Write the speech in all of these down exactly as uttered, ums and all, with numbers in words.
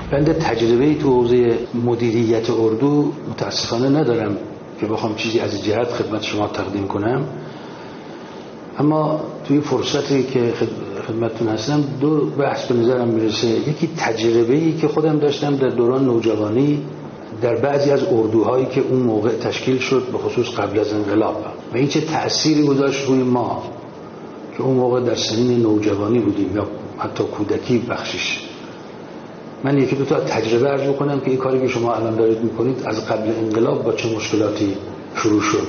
بنده تجربه‌ای تو حوزه مدیریت اردو متاسفانه ندارم که بخوام چیزی از جهت خدمت شما تقدیم کنم، اما توی فرصتی که خدمتتون هستم دو بحث به نظرم میرسه. یکی تجربه‌ای که خودم داشتم در دوران نوجوانی در بعضی از اردوهایی که اون موقع تشکیل شد، به خصوص قبل از انقلاب، و این چه تأثیری گذاشت روی ما که اون موقع در سنین نوجوانی بودیم یا حتی کودکی بخشش. من یکی دو تا تجربه عرض کنم که این کاری که شما الان دارید میکنید از قبل انقلاب با چه مشکلاتی شروع شد.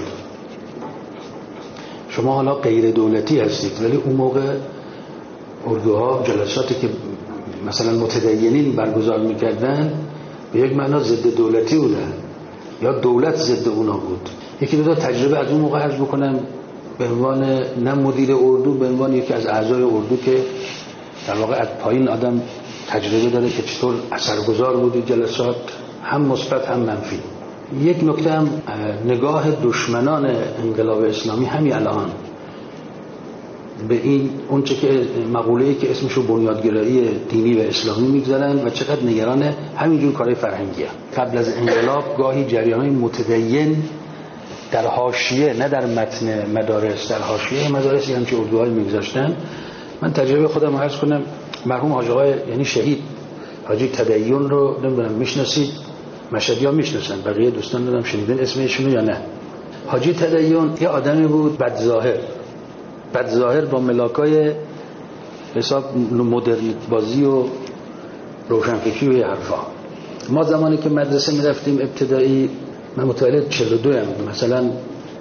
شما حالا غیر دولتی هستید، ولی اون موقع اردوها جلساتی که مثلا متدینین برگزار میکردن به یک معنا ضد دولتی بودن یا دولت ضد اونا بود. یکی دو تا تجربه از اون موقع عرض بکنم به عنوان نه مدیر اردو، به عنوان یکی از اعضای اردو که در واقع از پایین آدم تجربه داره که چطور اثرگذار بودی جلسات، هم مثبت هم منفی. یک نکته هم نگاه دشمنان انقلاب اسلامی همین الان به این اون چه که مقوله‌ای که اسمشو بنیادگرایی دینی و اسلامی میگذارن و چقدر نگران همینجور کارهای فرهنگیه. قبل از انقلاب گاهی جریان‌های متدین در حاشیه، نه در متن مدارس، در حاشیه مدارس هم که اردوهای میگذاشتن. من تجربه خودم عرض کنم. مرحوم حاج آقای یعنی شهید حاجی تدین رو نمیدونم میشناسید؟ مشهدی‌ها میشناسن، بقیه دوستان دادم شنیدن اسمشون یا نه. حاجی تدین یه آدمی بود بدظاهر، بدظاهر با ملاکای حساب مدرن بازی و روشنفکری و حرفا. ما زمانی که مدرسه میرفتیم ابتدایی، من متولد چهل و دو ام، مثلا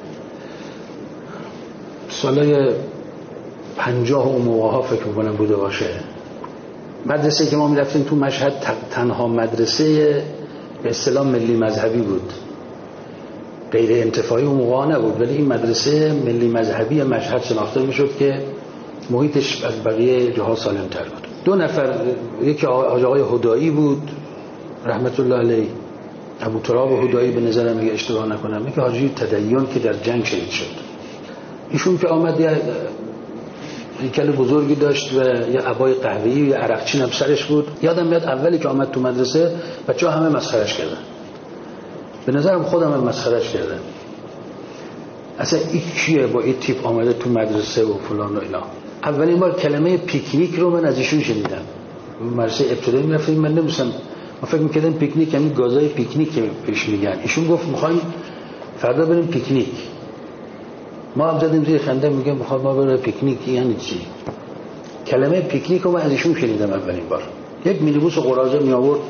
سالای پنجاه اون موقع ها فکر میکنم بوده باشه. مدرسه که ما میرفتیم تو مشهد تنها مدرسه به اصطلاح ملی مذهبی بود، غیر انتفاعی اون موقع نبود، ولی این مدرسه ملی مذهبی مشهد شناخته میشد که محیطش از بقیه جاها سالم‌تر بود. دو نفر، یکی حاج آقای هدایی بود رحمت الله علیه، ابو تراب هدایی به نظرم اگه اشتباه نکنم، یکی حاجی تدین که در جنگ شهید شد. ایشون که آمد یه هیکل بزرگی داشت و یه عبای قهوه‌ای و یه عرقچین هم سرش بود. یادم میاد اولی که آمد تو مدرسه بچه‌ها همه مسخرهش کردن، به نظرم خودم هم مسخرهش کردم. اصلا این کیه با این تیپ آمده تو مدرسه و فلان و اینا. اولین بار کلمه پیکنیک رو من از ایشون شنیدم. مدرسه ابتدایی میرفتیم، من نمی‌دونم، ما فکر می‌کردم پیکنیک یعنی گازای پیکنیک که پیش میگن. ایشون گفت می‌خوایم فردا بریم پیکنیک. ما هم زدیم زیر خنده، میگم می‌خوام ما بریم پیکنیک یعنی چی؟ کلمه پیکنیک رو من از ایشون شنیدم اولین بار. یک مینیبوس قراضه می آورد،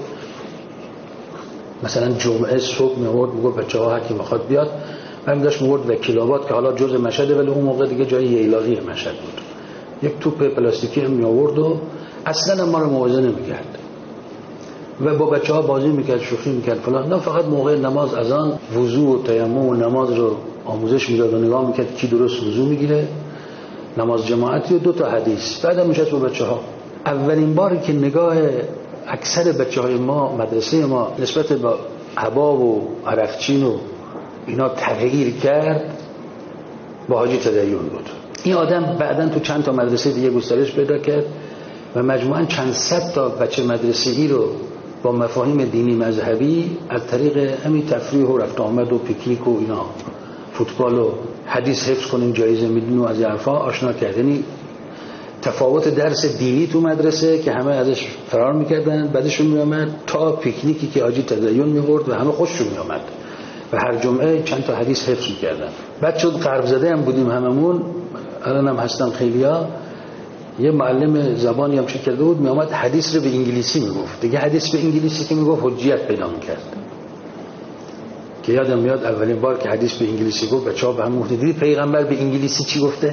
مثلا جمعه صبح می آورد، میگفت بچه‌ها هر کی می‌خواد بیاد. من داشت می‌برد وکیل آباد که حالا جزء مشهد، ولی اون موقع دیگه جای ییلاقی مشهد بود. یک توپ پلاستیکی هم می آورد و اصلا ما رو موعظه نمی‌کرد و با بچه‌ها بازی می‌کرد، شوخی می‌کرد فلان. نه فقط موقع نماز اذان وضو و تیمم و نماز رو آموزش میداد و نگاه می‌کرد کی درست وضو می‌گیره، نماز جماعتی و دو تا حدیث. بعدم میشد با بچه‌ها. اولین باری که نگاه اکثر بچه‌های ما مدرسه ما نسبت به عبا و عرقچین و اینا تغییر کرد با حاجی تدین بود. این آدم بعداً تو چند تا مدرسه دیگه گسترش پیدا کرد و مجموعاً چند صد تا بچه مدرسه‌ای رو با مفاهیم دینی مذهبی از طریق همین تفریح و رفت آمد و پیکنیک و اینا، فوتبال و حدیث حفظ کنیم جایزه میدین و از حرفا آشنا کرد. یعنی تفاوت درس دینی تو مدرسه که همه ازش فرار میکردن، بعدشون میامد تا پیکنیکی که حاجی تدین میورد و همه خوششون میامد و هر جمعه چند تا حدیث حفظ میکردن. بعد شد غرب زده هم بودیم هممون، الان هم هستن خیلیا. یه معلم زبانی هم چه کرده بود، میامد حدیث رو به انگلیسی میگفت. دیگه حدیث به انگلیسی که میگفت حجیت پیدا میکرد. که یادم میاد اولین بار که حدیث به انگلیسی گفت بچه‌ها به هم گفتن دیدی پیغمبر به انگلیسی چی گفته؟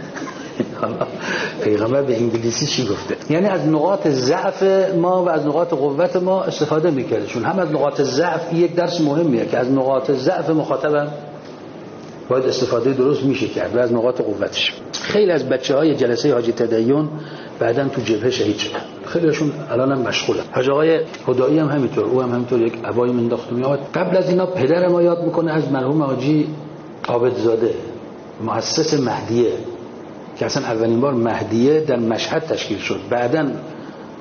پیغمبر به انگلیسی چی گفته؟ یعنی از نقاط ضعف ما و از نقاط قوت ما استفاده میکرد. چون هم از نقاط ضعف یک درس مهمیه که از نقاط ضعف مخاطبم باید استفاده درست میشه کرد و از نقاط قوتش. خیلی از بچه‌های جلسه حاجی تدین بعداً تو جبهه شهید شدن. خیلیشون الان هم مشغولن. حاج آقای هدایی هم همینطور، او هم همینطور یک عبایی منداخت میاد. قبل از اینا پدر ما یاد میکنه از مرحوم حاجی عابدزاده، مؤسس مهدیه، که اصلا اولین بار مهدیه در مشهد تشکیل شد. بعداً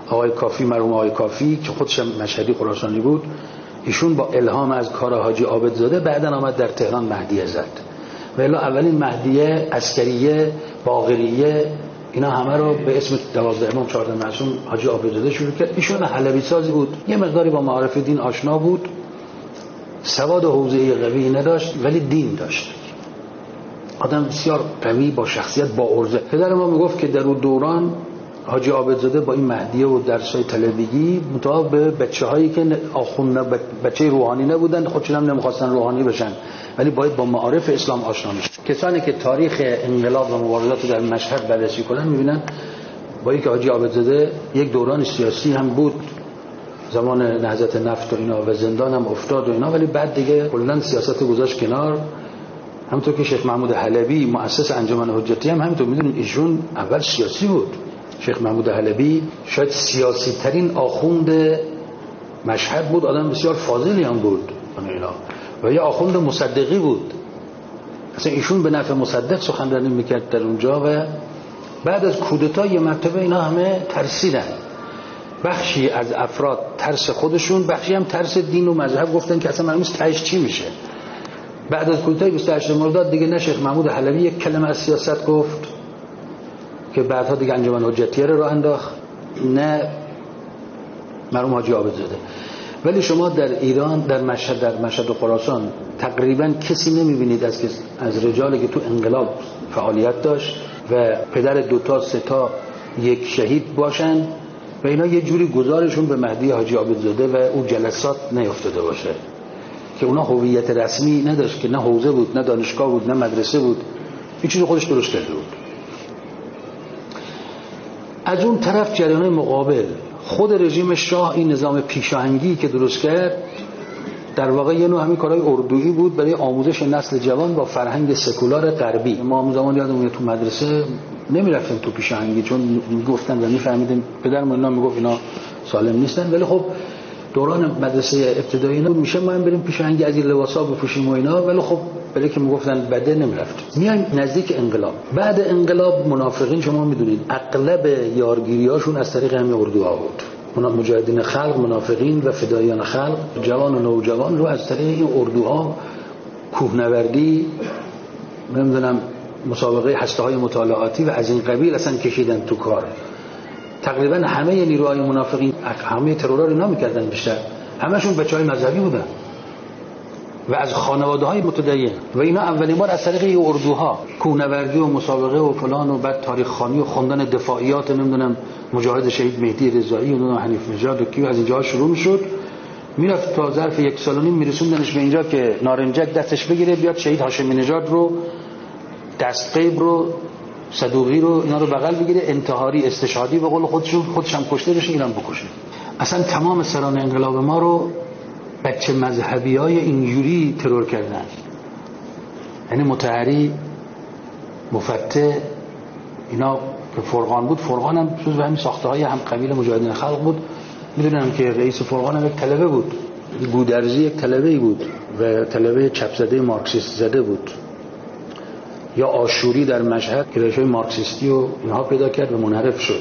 آقای کافی، مرحوم آقای کافی که خودش مشهدی خراسانی بود، ایشون با الهام از کار حاجی عابدزاده بعداً آمد در تهران مهدیه زد. و الا اولین مهدیه، عسکریه، باقریه، اینا همه رو به اسم دوازده امام چهارده معصوم حاجی عابدزاده شروع کرد. ایشون حلبی سازی بود، یه مقداری با معارف دین آشنا بود، سواد حوزه‌ای قوی نداشت ولی دین داشت. آدم بسیار قوی با شخصیت با عرضه. پدر ما میگفت که در اون دوران حاجی عابدزاده با این مهدیه و درسای طلبگی مطابق به بچه‌هایی که آخوند بچه روحانی نبودن، خودشون هم نمی‌خواستن روحانی بشن، ولی باید با معارف اسلام آشنا میشن. کسانی که تاریخ انقلاب و مبارزات در مشهد بررسی کنن می‌بینن با اینکه حاجی عابدزاده یک دوران سیاسی هم بود، زمان نهضت نفت و اینا و زندان هم افتاد و اینا، ولی بعد دیگه کلاً سیاست گذاشت کنار. همونطور که شیخ محمود حلبی مؤسس انجمن حجتی هم همینطور می‌دونید ایشون اول سیاسی بود. شیخ محمود حلبی شاید سیاسی ترین آخوند مشهد بود، آدم بسیار فاضلی هم بود اینا و یه آخوند مصدقی بود. اصلا ایشون به نفع مصدق سخنرانی میکرد در اونجا و بعد از کودتا یه مرتبه اینا همه ترسیدن. بخشی از افراد ترس خودشون، بخشی هم ترس دین و مذهب، گفتن که اصلا معلوم نیست تهش چی میشه. بعد از کودتای بیست و هشتم مرداد دیگه نه شیخ محمود حلبی یک کلمه از سیاست گفت که بعدها دیگه انجمن حجتیه رو انداخت، نه مرحوم حاجی عابدزاده. ولی شما در ایران، در مشهد، در مشهد و خراسان تقریبا کسی نمیبینید از از رجالی که تو انقلاب فعالیت داشت و پدر دوتا سه تا یک شهید باشن و اینا یه جوری گزارشون به مهدی حاجی عابدزاده و اون جلسات نیفتاده باشه که اونا هویت رسمی نداشت، که نه حوزه بود، نه دانشگاه بود، نه مدرسه بود، این چیزی خودش درست کرده بود. از اون طرف جریان مقابل خود رژیم شاه این نظام پیشاهنگی که درست کرد در واقع یه نوع همین کارهای اردویی بود برای آموزش نسل جوان با فرهنگ سکولار غربی. ما همون زمان یادمونه تو مدرسه نمیرفتیم تو پیشاهنگی، چون میگفتن و میفهمیدیم پدرمون اینا میگفت اینا سالم نیستن، ولی خب دوران مدرسه ابتدایی اینا میشه ما هم بریم پیشاهنگی از این لباسا بپوشیم و اینا، ولی خب برای که میگفتن بده نمیرفت. میایم نزدیک انقلاب. بعد انقلاب منافقین شما میدونید اغلب یارگیریاشون از طریق همین اردوها بود. مجاهدین خلق، منافقین و فدایان خلق، جوان و نوجوان رو از طریق این اردوها کوهنوردی، نمیدونم مسابقه هسته‌های مطالعاتی و از این قبیل اصلا کشیدن تو کار. تقریبا همه نیروهای منافقین همه ترورها رو اینا میکردن، بیشتر همشون بچهای مذهبی بودن و از خانواده‌های متدین و اینا اولین بار از طریق این اردوها کوهنوردی و مسابقه و فلان و بعد تاریخ خوانی و خوندن دفاعیات نمیدونم مجاهد شهید مهدی رضایی و نمیدونم حنیف نژاد و کی از اینجا شروع میشد، میرفت تا ظرف یک سال و نیم میرسوندنش به اینجا که نارنجک دستش بگیره بیاد شهید هاشمی نژاد رو، دستقیب رو، صدوقی رو، اینا رو بغل بگیره، انتحاری استشهادی به قول خودشون خودش هم کشته بشه، ایران بکشه. اصلا تمام سران انقلاب ما رو بچه مذهبی های اینجوری ترور کردن، یعنی مطهری، مفتح، اینا که فرقان بود، فرقان هم جزو همین ساخته های هم قبیل مجاهدین خلق بود. میدونم که رئیس فرقان هم یک طلبه بود، گودرزی یک طلبه‌ای بود و طلبه چپ زده مارکسیست زده بود. یا آشوری در مشهد که روش‌های مارکسیستی و اینها پیدا کرد و منحرف شد.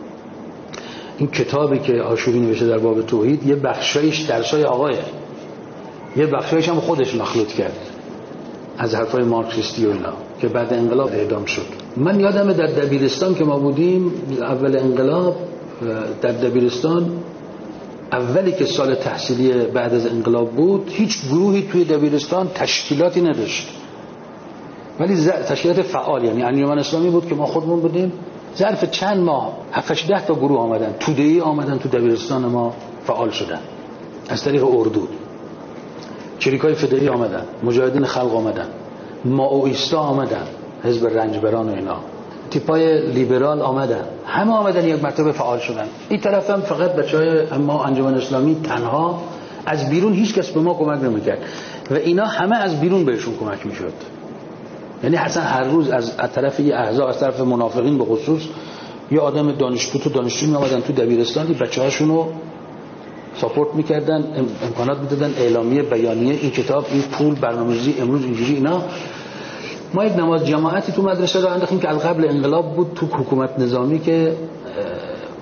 این کتابی که آشوری نوشته در باب توحید یه بخشایش درسای آقایه، یه بخشایش هم خودش مخلوط کرد از حرفای مارکسیستی و اینا که بعد انقلاب اعدام شد. من یادمه در دبیرستان که ما بودیم اول انقلاب، در دبیرستان اولی که سال تحصیلی بعد از انقلاب بود هیچ گروهی توی دبیرستان تشکیلاتی نداشت، ولی تشکیلات فعال، یعنی انجمن اسلامی بود که ما خودمون بودیم. ظرف چند ماه هفت ده تا گروه آمدن، توده‌ای آمدن تو دبیرستان ما فعال شدن از طریق اردو. چریکای فدایی آمدن، مجاهدین خلق آمدن، مائویستا آمدن، حزب رنجبران و اینا، تیپای لیبرال آمدن، همه آمدن یک مرتبه فعال شدن. این طرف هم فقط بچهای ما انجمن اسلامی تنها، از بیرون هیچ کس به ما کمک نمی‌کرد و اینا همه از بیرون بهشون کمک می‌شد. یعنی حسن هر روز از طرف یه احزاب، از طرف منافقین به خصوص، یه آدم دانشجو تو دانشجو می آمدن تو دبیرستان، بچه‌هاشون رو ساپورت می‌کردن، امکانات می‌دادن، اعلامیه، بیانیه، این کتاب، این پول، برنامه‌ریزی، امروز اینجوری اینا. ما یک نماز جماعتی تو مدرسه راه انداختیم که از قبل انقلاب بود، تو حکومت نظامی که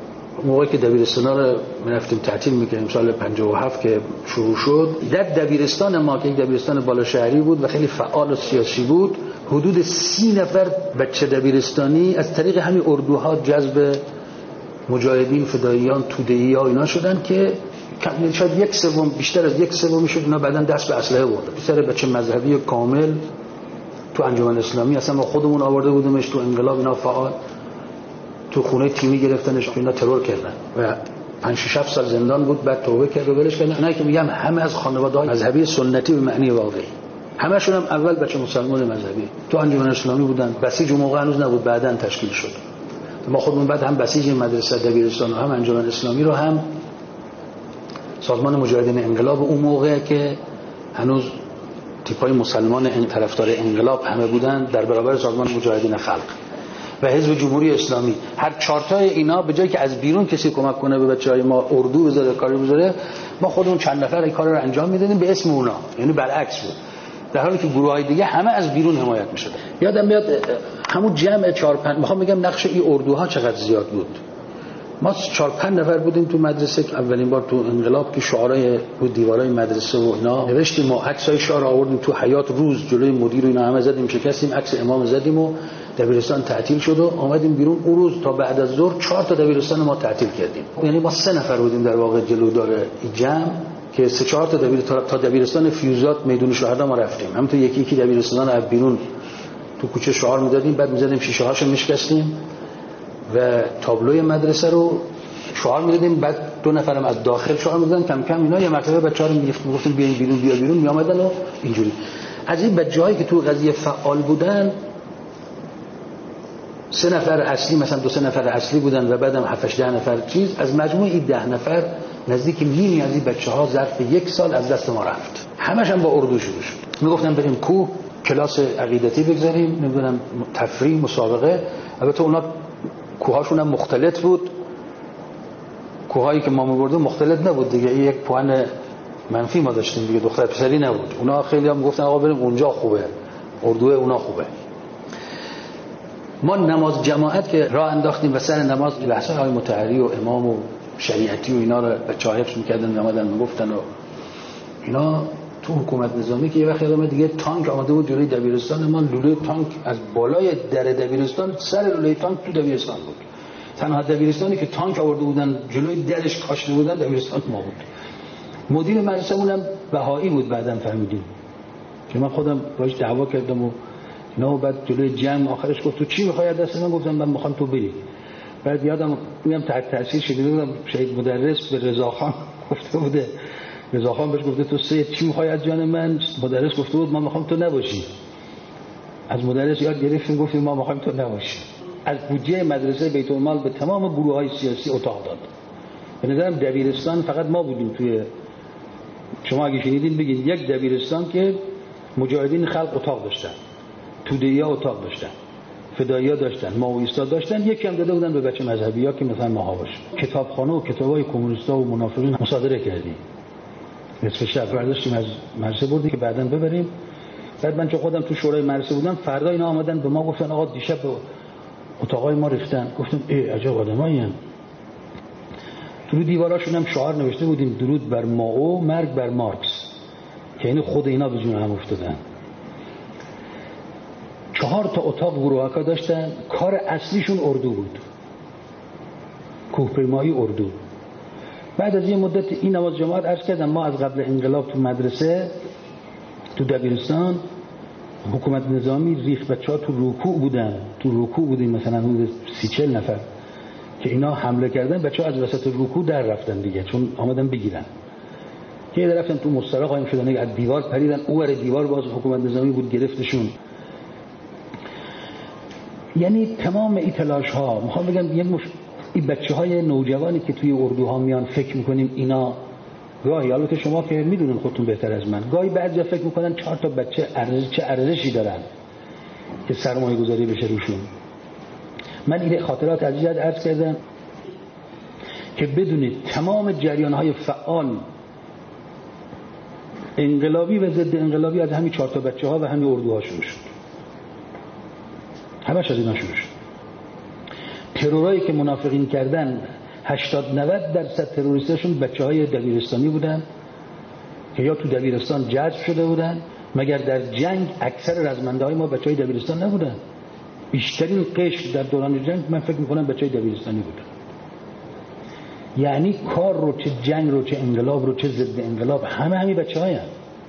موقعی که دبیرستانا رو می‌رفتیم تعطیل می‌کردیم سال پنجاه و هفت که شروع شد، در دبیرستان ما که یک دبیرستان بالا شهری بود و خیلی فعال و سیاسی بود، حدود سی نفر بچه دبیرستانی از طریق همین اردوها جذب مجاهدین، فداییان، توده‌ای‌ها اینا شدن که شاید یک سوم بیشتر از یک سوم میشد اینا بعدن دست به اسلحه بردن. پسر بچه مذهبی کامل تو انجمن اسلامی، اصلا ما خودمون آورده بودیمش تو انقلاب، اینا فعال تو خونه تیمی گرفتنش، اینا ترور کردن و پنج شش هفت سال زندان بود، بعد توبه کرد و ولش کردن. اینا که میگم همه از خانواده‌های مذهبی سنتی به معنی واقعی، همشون هم اول بچه مسلمان مذهبی تو انجمن اسلامی بودن. بسیج موقع هنوز نبود، بعدن تشکیل شد. ما خودمون بعد هم بسیج مدرسه دبیرستان و هم انجمن اسلامی رو هم سازمان مجاهدین انقلاب اون موقع که هنوز تیپای مسلمان این طرفدار انقلاب همه بودن در برابر سازمان مجاهدین خلق و حزب جمهوری اسلامی، هر چهار تای اینا به جای که از بیرون کسی کمک کنه به بچهای ما اردو بذاره کاری بذاره، ما خودمون چند نفر این کار رو انجام میدادیم به اسم اونا، یعنی برعکس بود، در حالی که گروه‌های دیگه همه از بیرون حمایت می‌شدن. یادم میاد همون جمع چهار پنج، میخوام بگم نقش این اردوها چقدر زیاد بود. ما چهار پنج نفر بودیم تو مدرسه که اولین بار تو انقلاب که شعارهای رو دیوارای مدرسه و اینا نوشتیم و عکسای شعار آوردیم تو حیاط، روز جلوی مدیر و اینا همه زدیم، شکستیم، عکس امام زدیم و دبیرستان تعطیل شد و اومدیم بیرون. اون روز تا بعد از ظهر چهار تا دبیرستان ما تعطیل کردیم، یعنی ما سه نفر بودیم در واقع جلودار این جمع که سه چهار تا دبیرستان تا دبیرستان فیوزات میدون شهدا ما رفتیم. هم تو یکی یکی دبیرستان از بیرون تو کوچه شعار میدادیم، بعد میزدیم شیشه هاشو میشکستیم و تابلوی مدرسه رو شعار میدادیم، بعد دو نفرم از داخل شعار میدادن. کم کم اینا یه مرتبه بچه‌ها رو میگفتیم بیاین بیرون، بیا بیرون، میآمدن و اینجوری. از این بچه‌هایی که تو قضیه فعال بودن سه نفر اصلی، مثلا دو سه نفر اصلی بودن و بعدم هفت هشت نفر چیز، از مجموع این ده نفر نزدیک نیمی از این بچه‌ها ظرف یک سال از دست ما رفت. همش هم با اردو شروع شد. میگفتن بریم کوه، کلاس عقیدتی بگذاریم، نمیدونم تفریح، مسابقه. البته اونا کوهاشون هم مختلط بود، کوهایی که ما می‌بردیم مختلط نبود دیگه، این یک پوان منفی ما داشتیم دیگه، دختر پسری نبود. اونا خیلی هم گفتن آقا بریم اونجا خوبه، اردو اونا خوبه. ما نماز جماعت که راه انداختیم و سر نماز بحث‌های مطهری و امام و شریعتی و اینا رو بچه‌ها حفظ می‌کردن، می‌آمدن میگفتن و اینا. تو حکومت نظامی که یه وقت یادم دیگه تانک آمده بود جلوی دبیرستان ما، لوله تانک از بالای در دبیرستان، سر لوله تانک تو دبیرستان بود. تنها دبیرستانی که تانک آورده بودن جلوی درش کاشته بودن دبیرستان ما بود. مدیر مدرسه اونم بهایی بود، بعداً فهمیدیم که من خودم باهاش دعوا کردم و اینا. بعد جلوی جمع آخرش گفت تو چی می‌خوای دست من؟ گفتم من می‌خوام تو بری. بعد یادم میام تحت تاثیر شده بودم، شاید مدرس به رضاخان گفته بوده، رضاخان بهش گفته تو سید چی می‌خوای از جان من؟ مدرس گفته بود من می‌خوام تو نباشی. از مدرس یاد گرفتیم گفتیم ما می‌خوایم تو نباشی. از بودجه مدرسه بیت المال به تمام گروه‌های سیاسی اتاق داد. به نظرم دبیرستان فقط ما بودیم توی، شما اگه شنیدین بگید، یک دبیرستان که مجاهدین خلق اتاق داشتن، توده‌ای‌ها اتاق داشتن، فدایی‌ها داشتن، ماویستا داشتن، یکی هم داده بودن به بچه مذهبی‌ها که مثلا ماها باشه. کتابخانه و کتابای کمونیستا و منافقین مصادره کردیم. نصف شب برداشتیم از مدرسه بردیم که بعداً ببریم. بعد من چون خودم تو شورای مدرسه بودم، فردا اینا آمدن به ما گفتن آقا دیشب به اتاقای ما رفتن. گفتم ای عجب آدمایین. تو دیواراشون هم شعار نوشته بودیم درود بر مائو، مرگ بر مارکس، که یعنی خود اینا به جون هم افتادن. چهار تا اتاق گروه‌ها داشتن، کار اصلیشون اردو بود، کوهپیمایی اردو. بعد از یه مدت این نماز جماعت عرض کردم ما از قبل انقلاب تو مدرسه تو دبیرستان حکومت نظامی ریخت بچه‌ها تو رکوع بودن، تو رکوع بودیم مثلا حدود سی چهل نفر که اینا حمله کردن، بچه‌ها از وسط رکوع در رفتن دیگه چون آمدن بگیرن. که در رفتن تو مستراح قایم شدن، از دیوار پریدن، اونور دیوار باز حکومت نظامی بود گرفتشون. یعنی تمام این تلاش‌ها، میخوام بگم یه مش... این بچه‌های نوجوانی که توی اردوها میان فکر می‌کنیم اینا گاهی، البته شما که میدونین خودتون بهتر از من، گاهی بعضیا فکر می‌کنن چهار تا بچه ارزش چه ارزشی دارن که سرمایه گذاری بشه روشون. من این خاطرات از جد عرض کردم که بدونید تمام جریان‌های فعال انقلابی و ضد انقلابی از همین چهار تا بچه‌ها و همین اردوها شروع شد. همش از اینا شروع شد. ترورایی که منافقین کردن هشتاد نود درصد تروریستاشون بچه‌های دبیرستانی بودن که یا تو دبیرستان جذب شده بودن. مگر در جنگ اکثر رزمنده‌های ما بچه‌های دبیرستان نبودن؟ بیشترین قشر در دوران جنگ من فکر می‌کنم بچه‌های دبیرستانی بودن. یعنی کار رو، چه جنگ رو، چه انقلاب رو، چه ضد انقلاب، همه همین بچه‌هاین.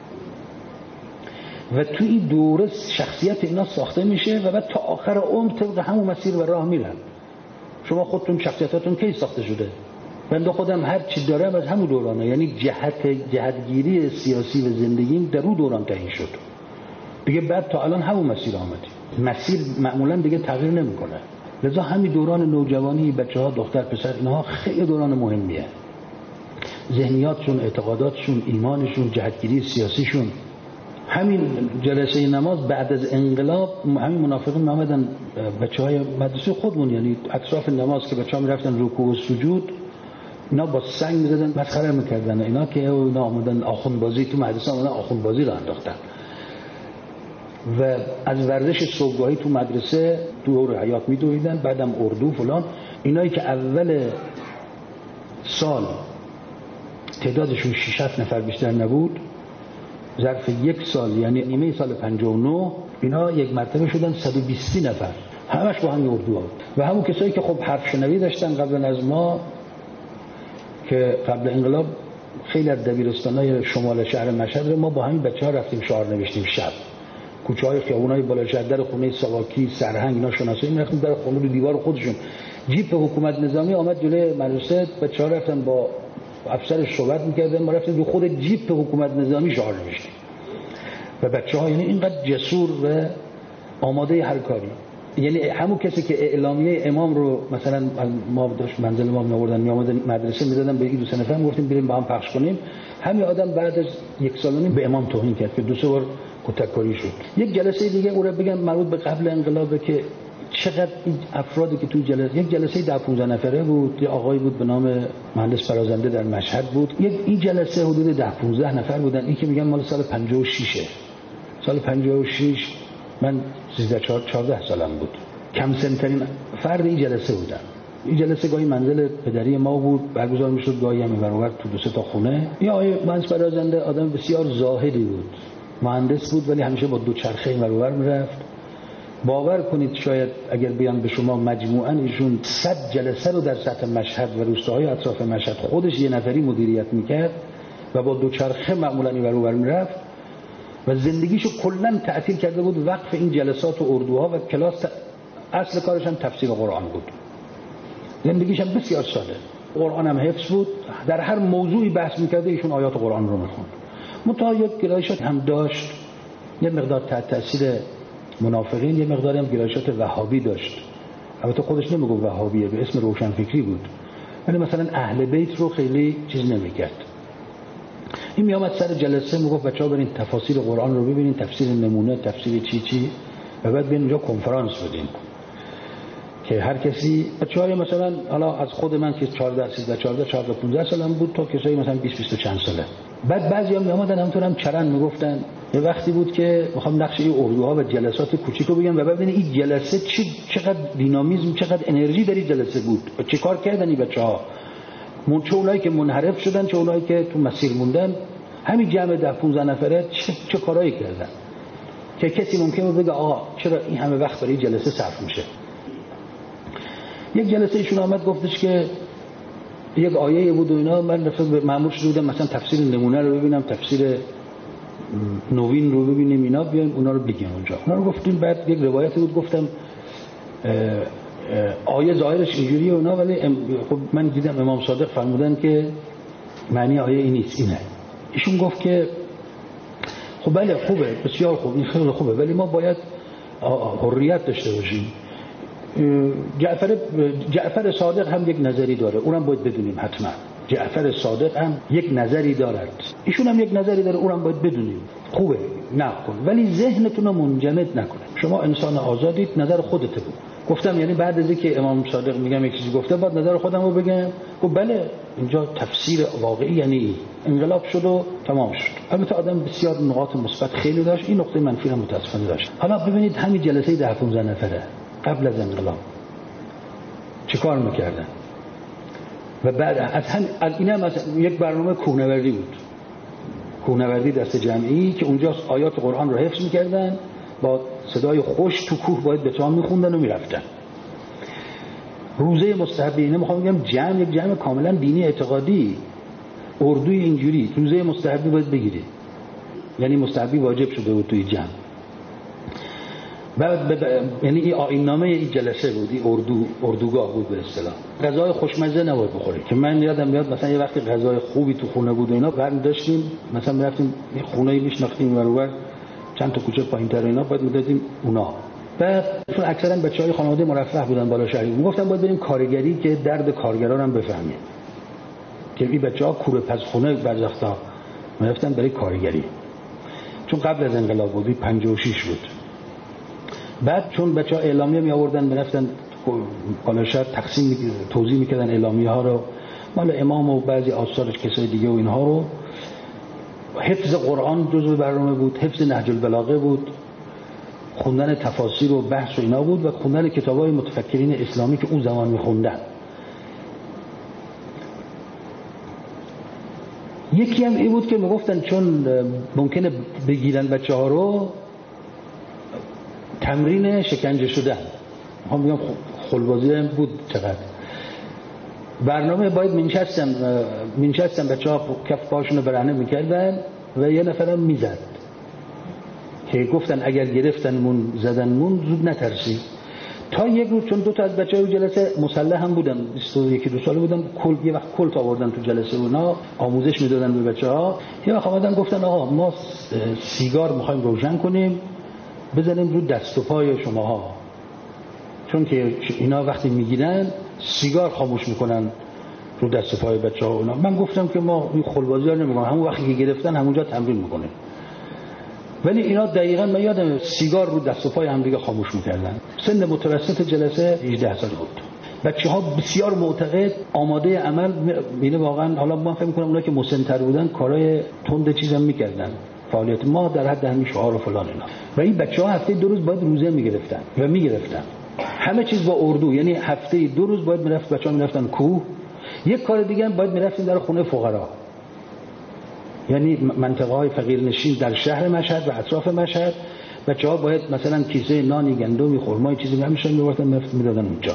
و تو این دوره شخصیت اینا ساخته میشه و بعد تا آخر عمر طبق همون مسیر و راه میرن. شما خودتون شخصیتاتون کی ساخته شده؟ بنده خودم هر چی دارم از همون دورانه، یعنی جهت جهتگیری سیاسی و زندگیم در اون دوران تعیین شد دیگه. بعد تا الان همون مسیر آمدیم. مسیر معمولا دیگه تغییر نمیکنه. لذا همین دوران نوجوانی بچه‌ها، دختر پسر، اینها خیلی دوران مهمیه. ذهنیاتشون، اعتقاداتشون، ایمانشون، جهتگیری سیاسیشون. همین جلسه نماز بعد از انقلاب همین منافقین آمدن بچه‌های مدرسه خودمون، یعنی اطراف نماز که بچه‌ها میرفتن رکوع و سجود، اینا با سنگ می‌زدن مسخره می‌کردن اینا که اینا آمدن آخوندبازی تو مدرسه، آمدن آخوندبازی رو انداختن. و از ورزش صبحگاهی تو مدرسه دور حیات می‌دویدن، بعدم اردو فلان. اینایی که اول سال تعدادشون شش هفت نفر بیشتر نبود، ظرف یک سال یعنی نیمه سال پنجاه و نه اینا یک مرتبه شدن صد و بیست نفر، همش با همین اردوها. و همون کسایی که خب حرف شنوی داشتن قبل از ما، که قبل انقلاب خیلی از دبیرستان‌های شمال شهر مشهد رو ما با همین بچه‌ها رفتیم شعار نوشتیم. شب کوچه‌های خیابونای بالا شهر، در خونه ساواکی، سرهنگ، اینا شناسایی می‌رفتیم در خونه رو دیوار خودشون. جیپ حکومت نظامی آمد جلوی مدرسه، بچه‌ها رفتن با افسرش صحبت می‌کردن، ما رفتیم رو خود جیپ حکومت نظامی شعار نوشتیم. و بچه‌ها یعنی اینقدر جسور و آماده هر کاری. یعنی همون کسی که اعلامیه امام رو مثلا ما داشت منزل ما می‌آوردن، می‌آمدن مدرسه می‌دادن به این دو سه نفر، گفتیم بریم با هم پخش کنیم. همین آدم بعد از یک سال و نیم به امام توهین کرد که دو سه بار کتککاری شد. یک جلسه دیگه او رو بگم مربوط به قبل انقلابه که چقدر این افرادی که توی جلسه، یک جلسه ده پانزده نفره بود، یه آقایی بود به نام مهندس فرازنده در مشهد بود. یک این جلسه حدود ده پانزده نفر بودن. این که میگم مال سال پنجاه و شش. سال پنجاه و شش من سیزده چهارده سالم بود. کم سن‌ترین فرد این جلسه بودم. این جلسه گاهی منزل پدری ما بود، برگزار می‌شد، گاهی هم اینور تو دو سه تا خونه. یا آقای مهندس فرازنده آدم بسیار زاهدی بود. مهندس بود ولی همیشه با دو چرخه اینور می‌رفت. باور کنید شاید اگر بیان به شما مجموعاً ایشون صد جلسه رو در سطح مشهد و روستاهای اطراف مشهد خودش یه نفری مدیریت می‌کرد و با دو چرخه معمولاً اینور می‌رفت و زندگیشو کلاً تعطیل کرده بود وقف این جلسات و اردوها و کلاس. اصل کارش هم تفسیر قرآن بود. زندگیش هم بسیار ساده. قرآن هم حفظ بود. در هر موضوعی بحث می‌کرد ایشون آیات قرآن رو می‌خوند. متأید گرایشات هم داشت، یه مقدار تحت تاثیر منافقین، یه مقدار هم گرایشات وهابی داشت. البته خودش نمیگفت وهابیه، به اسم روشنفکری بود. ولی مثلا اهل بیت رو خیلی چیز نمی‌کرد. این میامد سر جلسه میگفت بچه‌ها برین تفاسیر قرآن رو ببینین، تفسیر نمونه، تفسیر چی چی، و بعد بیاین اونجا کنفرانس بدین که هر کسی بچه‌های مثلا حالا از خود من که چهارده سیزده چهارده چهارده پانزده سالم بود تا کسایی مثلا بیست بیست و چند ساله. بعد بعضیا میامدن همونطور هم چرند میگفتن. یه وقتی بود که میخوام نقش این اردوها و جلسات کوچیکو بگم و ببینید این جلسه چه چقدر دینامیسم، چقدر انرژی در این جلسه بود و چه کار کردن این بچه‌ها. من چه اونایی که منحرف شدن، چه اونایی که تو مسیر موندن، همین جمع ده پانزده نفره چه چه کارایی کردن که کسی ممکنه بگه آقا چرا این همه وقت برای جلسه صرف میشه. یک جلسه ایشون آمد گفتش که یک آیه بود و اینا، من رفتم به مأمور شده بودم مثلا تفسیر نمونه رو ببینم، تفسیر نوین رو ببینیم، اینا بیایم اونا رو بگیم اونجا. اونا رو گفتیم. بعد یک روایتی بود گفتم آیه ظاهرش اینجوریه اونا، ولی خب من دیدم امام صادق فرمودن که معنی آیه این نیست، اینه. ایشون گفت که خب بله خوبه، بسیار خوب، این خیلی خوبه، ولی ما باید حریت داشته باشیم. جعفر جعفر صادق هم یک نظری داره، اونم باید بدونیم حتما. جعفر صادق هم یک نظری دارد، ایشون هم یک نظری داره، اونم باید بدونیم. خوبه، نه کن، ولی ذهنتون رو منجمد نکنه. شما انسان آزادید، نظر خودته بود. گفتم یعنی بعد از اینکه امام صادق میگم یک چیزی گفته بعد نظر خودم رو بگم؟ گفت بله، اینجا تفسیر واقعی یعنی انقلاب شد و تمام شد. البته آدم بسیار نقاط مثبت خیلی داشت، این نقطه منفی هم متاسفانه داشت. حالا ببینید همین جلسه ده پانزده نفره قبل از انقلاب چیکار میکردن؟ و بعد از هم اینم از یک برنامه کوهنوردی بود، کوهنوردی دست جمعی که اونجا آیات قرآن رو حفظ می‌کردن، با صدای خوش تو کوه باید بتام می‌خوندن و می‌رفتن. روزه مستحبی، اینه میخوام بگم جمع یک جمع کاملا دینی اعتقادی، اردوی اینجوری روزه مستحبی باید بگیری، یعنی مستحبی واجب شده بود توی جمع. بعد ب... یعنی این آیین نامه این جلسه بود، این اردو اردوگاه بود به اصطلاح. غذای خوشمزه نباید بخوری، که من یادم میاد مثلا یه وقتی غذای خوبی تو خونه بود و اینا بعد داشتیم مثلا میرفتیم یه خونه‌ای میشناختیم اونور چند تا کوچه پایین‌تر اینا باید میدادیم اونا. بعد چون اکثرا بچه‌های خانواده مرفه بودن بالا شهری، میگفتن باید بریم کارگری که درد کارگران هم بفهمیم، که این بچه‌ها کوره پس خونه برزختا میرفتن برای کارگری، چون قبل از انقلاب بود، پنجاه و شش بود. بعد چون بچه‌ها اعلامیه می آوردن میرفتن بالا شهر تقسیم توزیع میکردن اعلامیه ها رو، مال امام و بعضی آثارش کسای دیگه و اینها رو. حفظ قرآن جزو برنامه بود، حفظ نهج البلاغه بود، خوندن تفاسیر و بحث و اینا بود و خوندن کتابای متفکرین اسلامی که اون زمان میخوندن. یکی هم این بود که میگفتن چون ممکنه بگیرن بچه ها رو، تمرین شکنجه شدن، هم میگم خلبازی هم بود چقدر برنامه، باید منشستن منشستن بچه ها کف پاشون رو برهنه میکردن و یه نفرم میزد که گفتن اگر گرفتن مون زدن مون زود نترسی. تا یک روز چون دو تا از بچه‌های جلسه مسلح هم بودن، بیست و یک دو ساله بودن، کل یه وقت کلت آوردن تو جلسه، اونا آموزش میدادن به بچه‌ها. یه وقت اومدن گفتن آقا ما سیگار می‌خوایم روشن کنیم بزنیم رو دست و پای شماها، چون که اینا وقتی میگیرن سیگار خاموش میکنن رو دست و پای بچه‌ها اونا. من گفتم که ما این خلبازی‌ها نمی‌کنیم، همون وقتی که گرفتن همونجا تمرین میکنیم. ولی اینا دقیقاً من یادم سیگار رو دست و پای هم دیگه خاموش میکردن. سن متوسط جلسه هجده سال بود. بچه‌ها بسیار معتقد، آماده عمل. اینه واقعا حالا من فکر می‌کنم اونا که مسن‌تر بودن کارهای تند چیزا میکردن، فعالیت ما در حد همین شعار و فلان اینا. و این بچه‌ها هفته دو روز باید روزه میگرفتن و میگرفتن همه چیز با اردو، یعنی هفته دو روز باید میرفت بچه‌ها میرفتن کوه. یک کار دیگه هم باید میرفتیم در خونه فقرا، یعنی منطقه های فقیرنشین در شهر مشهد و اطراف مشهد. بچه‌ها باید مثلا کیسه نانی، گندمی، خرمای چیزی همیشه می‌بردن میدادن اونجا.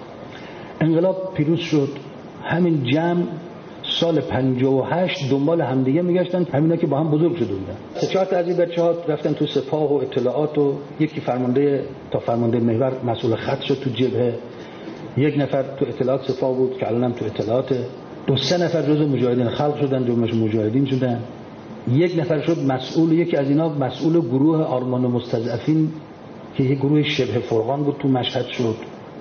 انقلاب پیروز شد، همین جمع سال پنجاه و هشت دنبال همدیگه میگشتن، همینا که با هم بزرگ شده بودن. سه چهار تا از این بچه‌ها رفتن تو سپاه و اطلاعات و یکی فرمانده تا فرمانده محور مسئول خط شد تو جبهه، یک نفر تو اطلاعات سپاه بود که الانم تو اطلاعات، دو سه نفر جزو مجاهدین خلق شدن، جمعش مجاهدین شدن، یک نفر شد مسئول، یکی از اینا مسئول گروه آرمان مستضعفین که یک گروه شبه فرقان بود تو مشهد شد،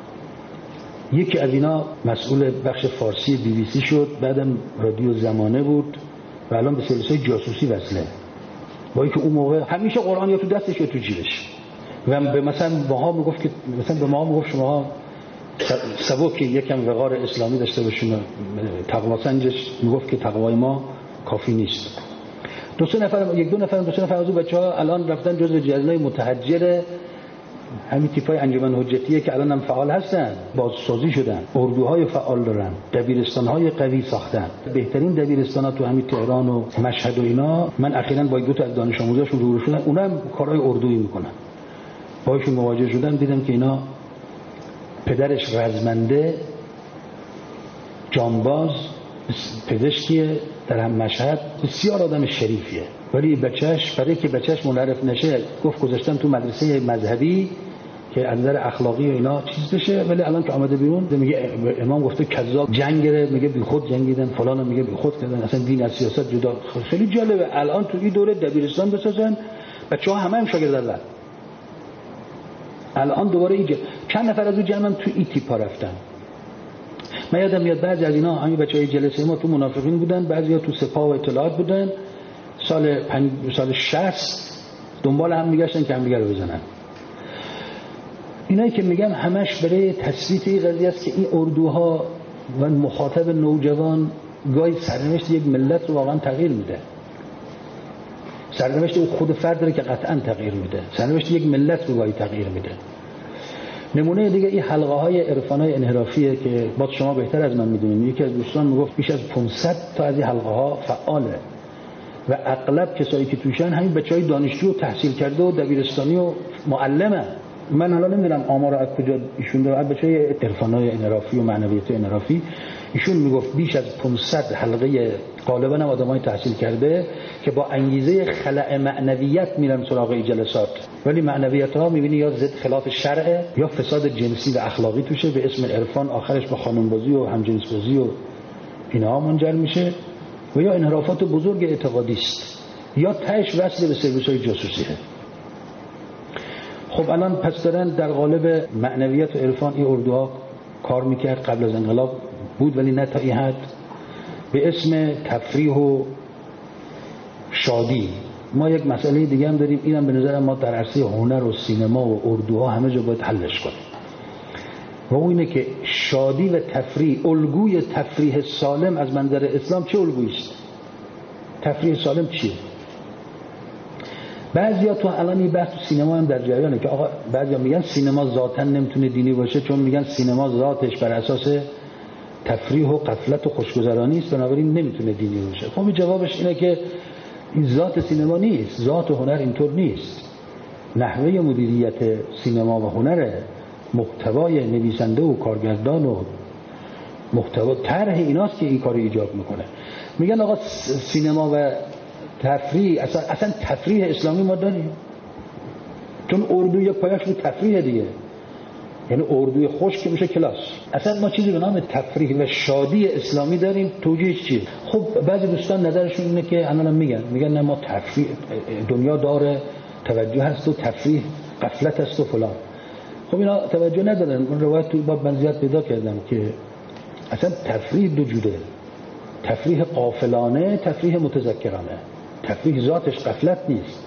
یکی از اینا مسئول بخش فارسی بی بی سی شد، بعدم رادیو زمانه بود و الان به سرویس‌های جاسوسی وصله، با اینکه اون موقع همیشه قرآن یا تو دستش یا تو جیبش. و به مثلا ماها میگفت که مثلا به ما میگفت شما سبکی یکم وقار اسلامی داشته باشین، تقوا سنجش میگفت که تقوای ما کافی نیست. دو سه نفر یک دو نفر دو سه نفر از اون بچه‌ها الان رفتن جزو جزای متحجر همین تیپای انجمن حجتیه که الان هم فعال هستن، بازسازی شدن، اردوهای فعال دارن، دبیرستان‌های قوی ساختن، بهترین دبیرستان‌ها تو همین تهران و مشهد و اینا. من اخیراً با دو تا از دانش آموزاشون روبرو شدم، اونها هم کارهای اردویی میکنن. باهاشون مواجه شدم دیدم که اینا پدرش رزمنده، جانباز، پزشکیه در هم مشهد، بسیار آدم شریفیه، ولی بچهش برای که بچهش منحرف نشه گفت گذاشتن تو مدرسه مذهبی که از نظر اخلاقی و اینا چیز بشه، ولی الان که آمده بیرون میگه امام گفته کذاب، جنگره، میگه بی خود جنگیدن، فلان میگه بی خود کردن، اصلا دین از سیاست جدا. خیلی جالبه الان تو این دوره دبیرستان بسازن، بچه‌ها همه هم شاگردن. الان دوباره اینجا چند نفر از اون جمعم تو ای تیپا رفتن. من یادم میاد بعضی از اینا همین بچهای جلسه ما تو منافقین بودن، بعضیا تو سپاه و اطلاعات بودن. سال پنج سال شصت دنبال هم میگشتن که هم دیگه رو بزنن. اینایی که میگم همش برای تثبیت این قضیه است که این اردوها و مخاطب نوجوان گاهی سرنوشت یک ملت رو واقعا تغییر میده. سرنوشت اون خود فرد رو که قطعا تغییر میده، سرنوشت یک ملت رو گاهی تغییر میده. نمونه دیگه این حلقه های عرفانای انحرافیه که با شما بهتر از من میدونید. یکی از دوستان میگفت بیش از پانصد تا از این حلقه ها فعاله و اغلب کسایی که توشن همین بچهای دانشجو تحصیل کرده و دبیرستانی و معلمه. من حالا نمیدونم آمار از کجا ایشون داره، بچهای عرفانای انحرافی و معنویت انحرافی. ایشون میگفت بیش از پانصد حلقه غالبا هم آدمای تحصیل کرده که با انگیزه خلأ معنویت میرن سراغ این جلسات، ولی معنویت ها میبینی یا ضد خلاف شرعه یا فساد جنسی و اخلاقی توشه به اسم عرفان، آخرش با خانم بازی و همجنس بازی و اینها منجر میشه، و یا انحرافات بزرگ اعتقادی است یا تهش وصل به سرویس های جاسوسیه. خب الان پس دارن در قالب معنویت و عرفان این اردوها کار میکرد، قبل از انقلاب بود ولی نه تا این حد، به اسم تفریح و شادی. ما یک مسئله دیگه هم داریم، اینم به نظر ما در عرصه هنر و سینما و اردوها همه جا باید حلش کنیم، و اون اینه که شادی و تفریح، الگوی تفریح سالم از منظر اسلام چه الگویی است؟ تفریح سالم چیه؟ بعضیا تو الان این بحث تو سینما هم در جریانه که آقا بعضیا میگن سینما ذاتاً نمیتونه دینی باشه، چون میگن سینما ذاتش بر اساس تفریح و غفلت و خوشگذرانی است، بنابراین نمیتونه دینی باشه. خب جوابش اینه که این ذات سینما نیست، ذات هنر اینطور نیست. نحوه مدیریت سینما و هنر، محتوای نویسنده و کارگردان و محتوا طرح ایناست که این کارو ایجاب میکنه. میگن آقا سینما و تفریح، اصلا اصلا تفریح اسلامی ما داریم، چون اردو یک پایش رو تفریح دیگه، یعنی اردوی خوش که میشه کلاس. اصلا ما چیزی به نام تفریح و شادی اسلامی داریم؟ توجیهش چیه؟ خب بعضی دوستان نظرشون اینه که الان میگن میگن نه ما تفریح، دنیا داره توجه هست و تفریح غفلت است و فلان. خب اینا توجه ندارن. من روایت توی باب منزیت پیدا کردم که اصلا تفریح دو جوره، تفریح غافلانه، تفریح متذکرانه. تفریح ذاتش غفلت نیست.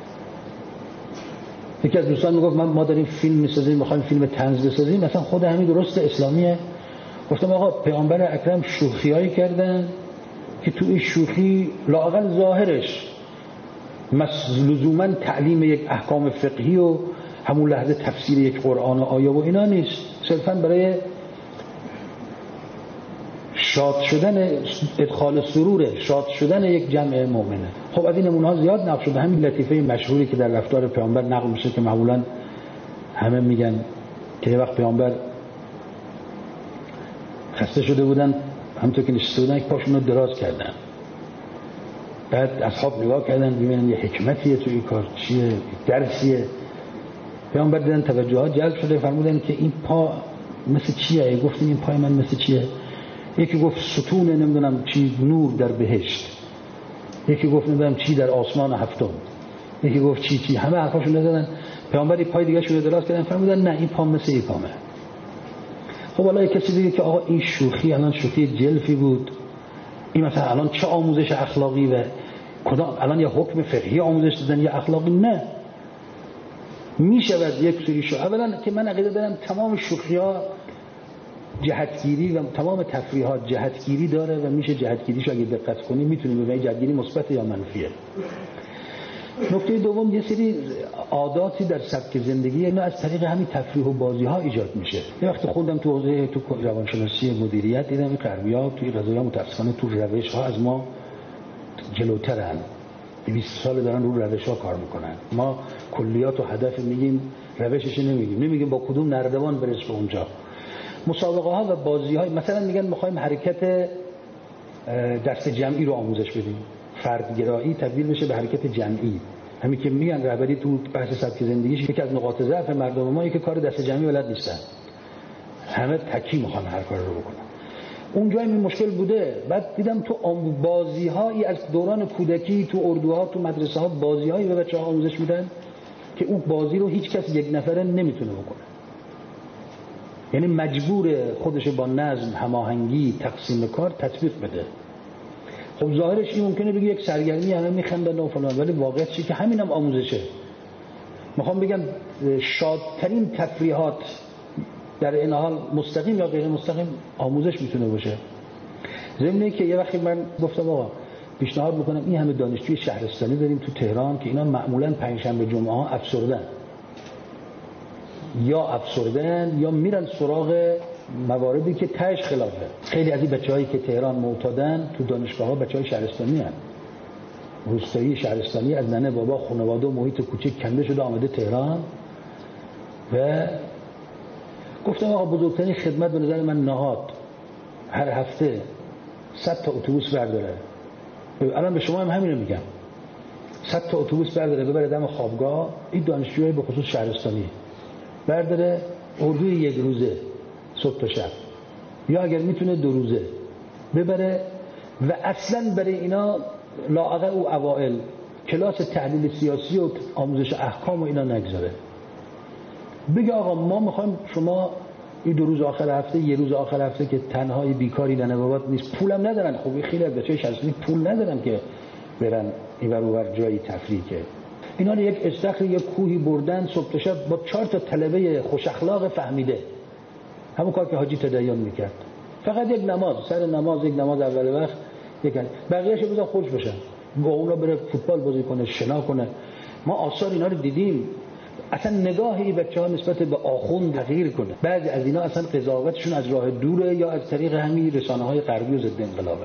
یکی از دوستان میگفت من ما داریم فیلم میسازیم، میخوایم فیلم طنز بسازیم، مثلا خود همین درست اسلامیه. گفتم آقا پیامبر اکرم شوخیایی کردن که تو این شوخی لااقل ظاهرش لزوما تعلیم یک احکام فقهی و همون لحظه تفسیر یک قرآن و آیه و اینا نیست، صرفا برای شاد شدن، ادخال سروره، شاد شدن یک جمع مؤمنه. خب از این نمونه‌ها زیاد نقل شده. همین لطیفه مشهوری که در رفتار پیامبر نقل میشه که معمولا همه میگن که یه وقت پیامبر خسته شده بودن، همونطور که نشسته بودن یک پاشون رو دراز کردن، بعد اصحاب نگاه کردن ببینن یه حکمتیه تو این کار، چیه درسیه. پیامبر دیدن توجهات جلب شده، فرمودن که این پا مثل چیه؟ گفتین این پای من مثل چیه؟ یکی گفت ستونه نمیدونم چی نور در بهشت، یکی گفت نمیدونم چی در آسمان هفتم، یکی گفت چی چی، همه حرفاشون دادن. پیامبر پای دیگه شو دراز کردن، فرمودن نه این پا مثل این پامه. خب حالا کسی دیگه که آقا این شوخی الان شوخی جلفی بود، این مثلا الان چه آموزش اخلاقی و کدام الان یه حکم فقهی آموزش دادن یا اخلاقی؟ نه، میشود یک سری شو. اولا که من عقیده دارم تمام شوخی‌ها جهتگیری و تمام تفریحات جهتگیری داره و میشه جهتگیریشو اگه دقت کنی میتونیم ببینیم جهتگیری مثبت یا منفیه. نکته دوم، یه سری عاداتی در سبک زندگی اینا از طریق همین تفریح و بازی ها ایجاد میشه. یه وقتی خوندم تو حوزه تو روانشناسی مدیریت دیدم این غربی‌ها توی قضایا متأسفانه تو روش ها از ما جلوترن. بیست سال دارن رو روش ها کار میکنن. ما کلیات و هدف میگیم، روشش نمیگیم، نمیگیم با کدوم نردبان برس به اونجا. مسابقه ها و بازی های مثلا میگن میخوایم حرکت دست جمعی رو آموزش بدیم، فردگرایی تبدیل بشه به حرکت جمعی. همین که میگن رهبری تو بحث سبک زندگیش یکی از نقاط ضعف مردم ما اینه که کار دست جمعی بلد نیستن، همه تکی میخوان هر کار رو بکنن. اونجا این مشکل بوده. بعد دیدم تو بازی هایی از دوران کودکی تو اردوها تو مدرسه ها بازی هایی به بچه‌ها آموزش میدن که اون بازی رو هیچ کس یک نفره نمیتونه بکنه، یعنی مجبور خودش با نظم، هماهنگی، تقسیم کار تطبیق بده. خب ظاهرش این ممکنه بگی یک سرگرمی همه میخندن و فلان، ولی واقعیت چیه که همینم آموزشه. میخوام بگم شادترین تفریحات در این حال مستقیم یا غیر مستقیم آموزش میتونه باشه. ضمن که یه وقتی من گفتم آقا پیشنهاد میکنم این همه دانشجوی شهرستانی داریم تو تهران که اینا معمولا پنجشنبه جمعه ها افسردن، یا افسردن یا میرن سراغ مواردی که تهش خلافه. خیلی از این بچه‌هایی که تهران معتادن تو دانشگاه‌ها بچه‌های شهرستانی هستند، روستایی شهرستانی، از ننه بابا خانواده و محیط کوچک کنده شده آمده تهران. و گفتم آقا بزرگترین خدمت به نظر من نهاد هر هفته صد تا اتوبوس برداره. الان به شما هم همین رو میگم، صد تا اتوبوس برداره ببره دم خوابگاه این دانشجوهای به خصوص شهرستانی، برداره اردوی یک روزه صبح تا شب، یا اگر میتونه دو روزه ببره. و اصلا برای اینا لااقل او اوائل کلاس تحلیل سیاسی و آموزش احکام و اینا نگذاره. بگه آقا ما میخوایم شما این دو روز آخر هفته، یه روز آخر هفته که تنهای بیکاری لنبابات نیست، پولم ندارن. خب خیلی از بچه‌های شهرستانی پول ندارن که برن این ور اون ور جایی تفریح که اینا رو یک استخر یک کوهی بردن صبح تا شب با چهار تا طلبه خوش اخلاق فهمیده، همون کار که حاجی تدیان میکرد. فقط یک نماز سر نماز، یک نماز اول وقت، یک بقیه‌اش بذار خوش بشن، با اونا بره فوتبال بازی کنه، شنا کنه. ما آثار اینا رو دیدیم. اصلا نگاه این بچه‌ها نسبت به آخوند تغییر کنه. بعضی از اینا اصلا قضاوتشون از راه دوره یا از طریق همین رسانه‌های غربی و ضد انقلابه.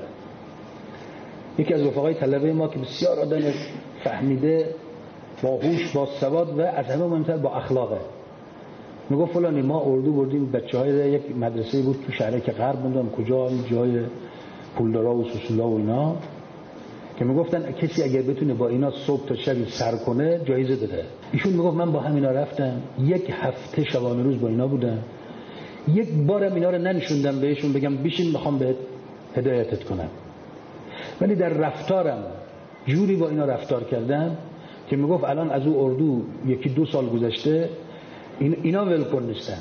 یکی از رفقای طلبه ما که بسیار آدم فهمیده، باهوش، با سواد و از همه مهمتر با اخلاقه، میگفت فلانی ما اردو بردیم بچه‌های یک مدرسه بود تو شهری که غرب موندم کجا، این جای پولدارا و سوسولا و اینا، که میگفتن کسی اگر بتونه با اینا صبح تا شب سر کنه جایزه داده. ایشون میگفت من با همینا رفتم یک هفته شبانه روز با اینا بودم، یک بارم اینا رو ننشوندم بهشون بگم بشین میخوام بهت هدایتت کنم، ولی در رفتارم جوری با اینا رفتار کردم که میگفت الان از او اردو یکی دو سال گذشته این اینا ولکن نیستن،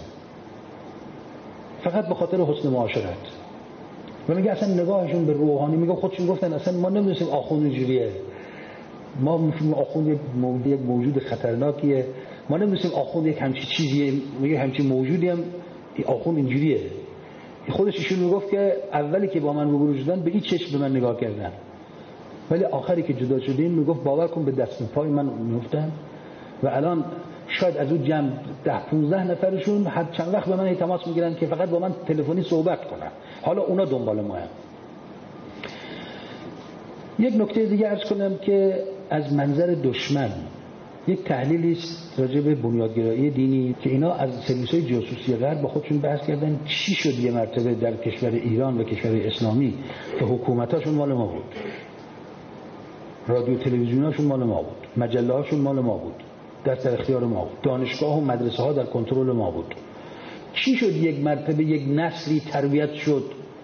فقط به خاطر حسن معاشرت. و میگه اصلا نگاهشون به روحانی، میگه خودشون گفتن اصلا ما نمیدونیم آخوند اینجوریه، ما میگیم آخوند یک موجود یک موجود خطرناکیه، ما نمیدونیم آخوند یک همچین چیزیه، میگه همچین موجودی هم آخوند اینجوریه. خودش ایشون میگفت که اولی که با من روبرو شدن به این چشم به من نگاه کردن، ولی آخری که جدا شدیم میگفت باور کن به دست و پای من میافتن. و الان شاید از اون جمع ده پونزده نفرشون هر چند وقت به من تماس میگیرن که فقط با من تلفنی صحبت کنن، حالا اونا دنبال ما هم. یک نکته دیگه عرض کنم که از منظر دشمن یک تحلیلی است راجع به بنیادگرایی دینی که اینا از سرویس‌های جاسوسی غرب با خودشون بحث کردن چی شد یه مرتبه در کشور ایران و کشور اسلامی که حکومتاشون مال ما بود، رادیو تلویزیوناشون مال ما بود، مجله‌هاشون مال ما بود، دست در اختیار ما بود، دانشگاه و مدرسه ها در کنترل ما بود. چی شد یک مرتبه یک نسلی تربیت شد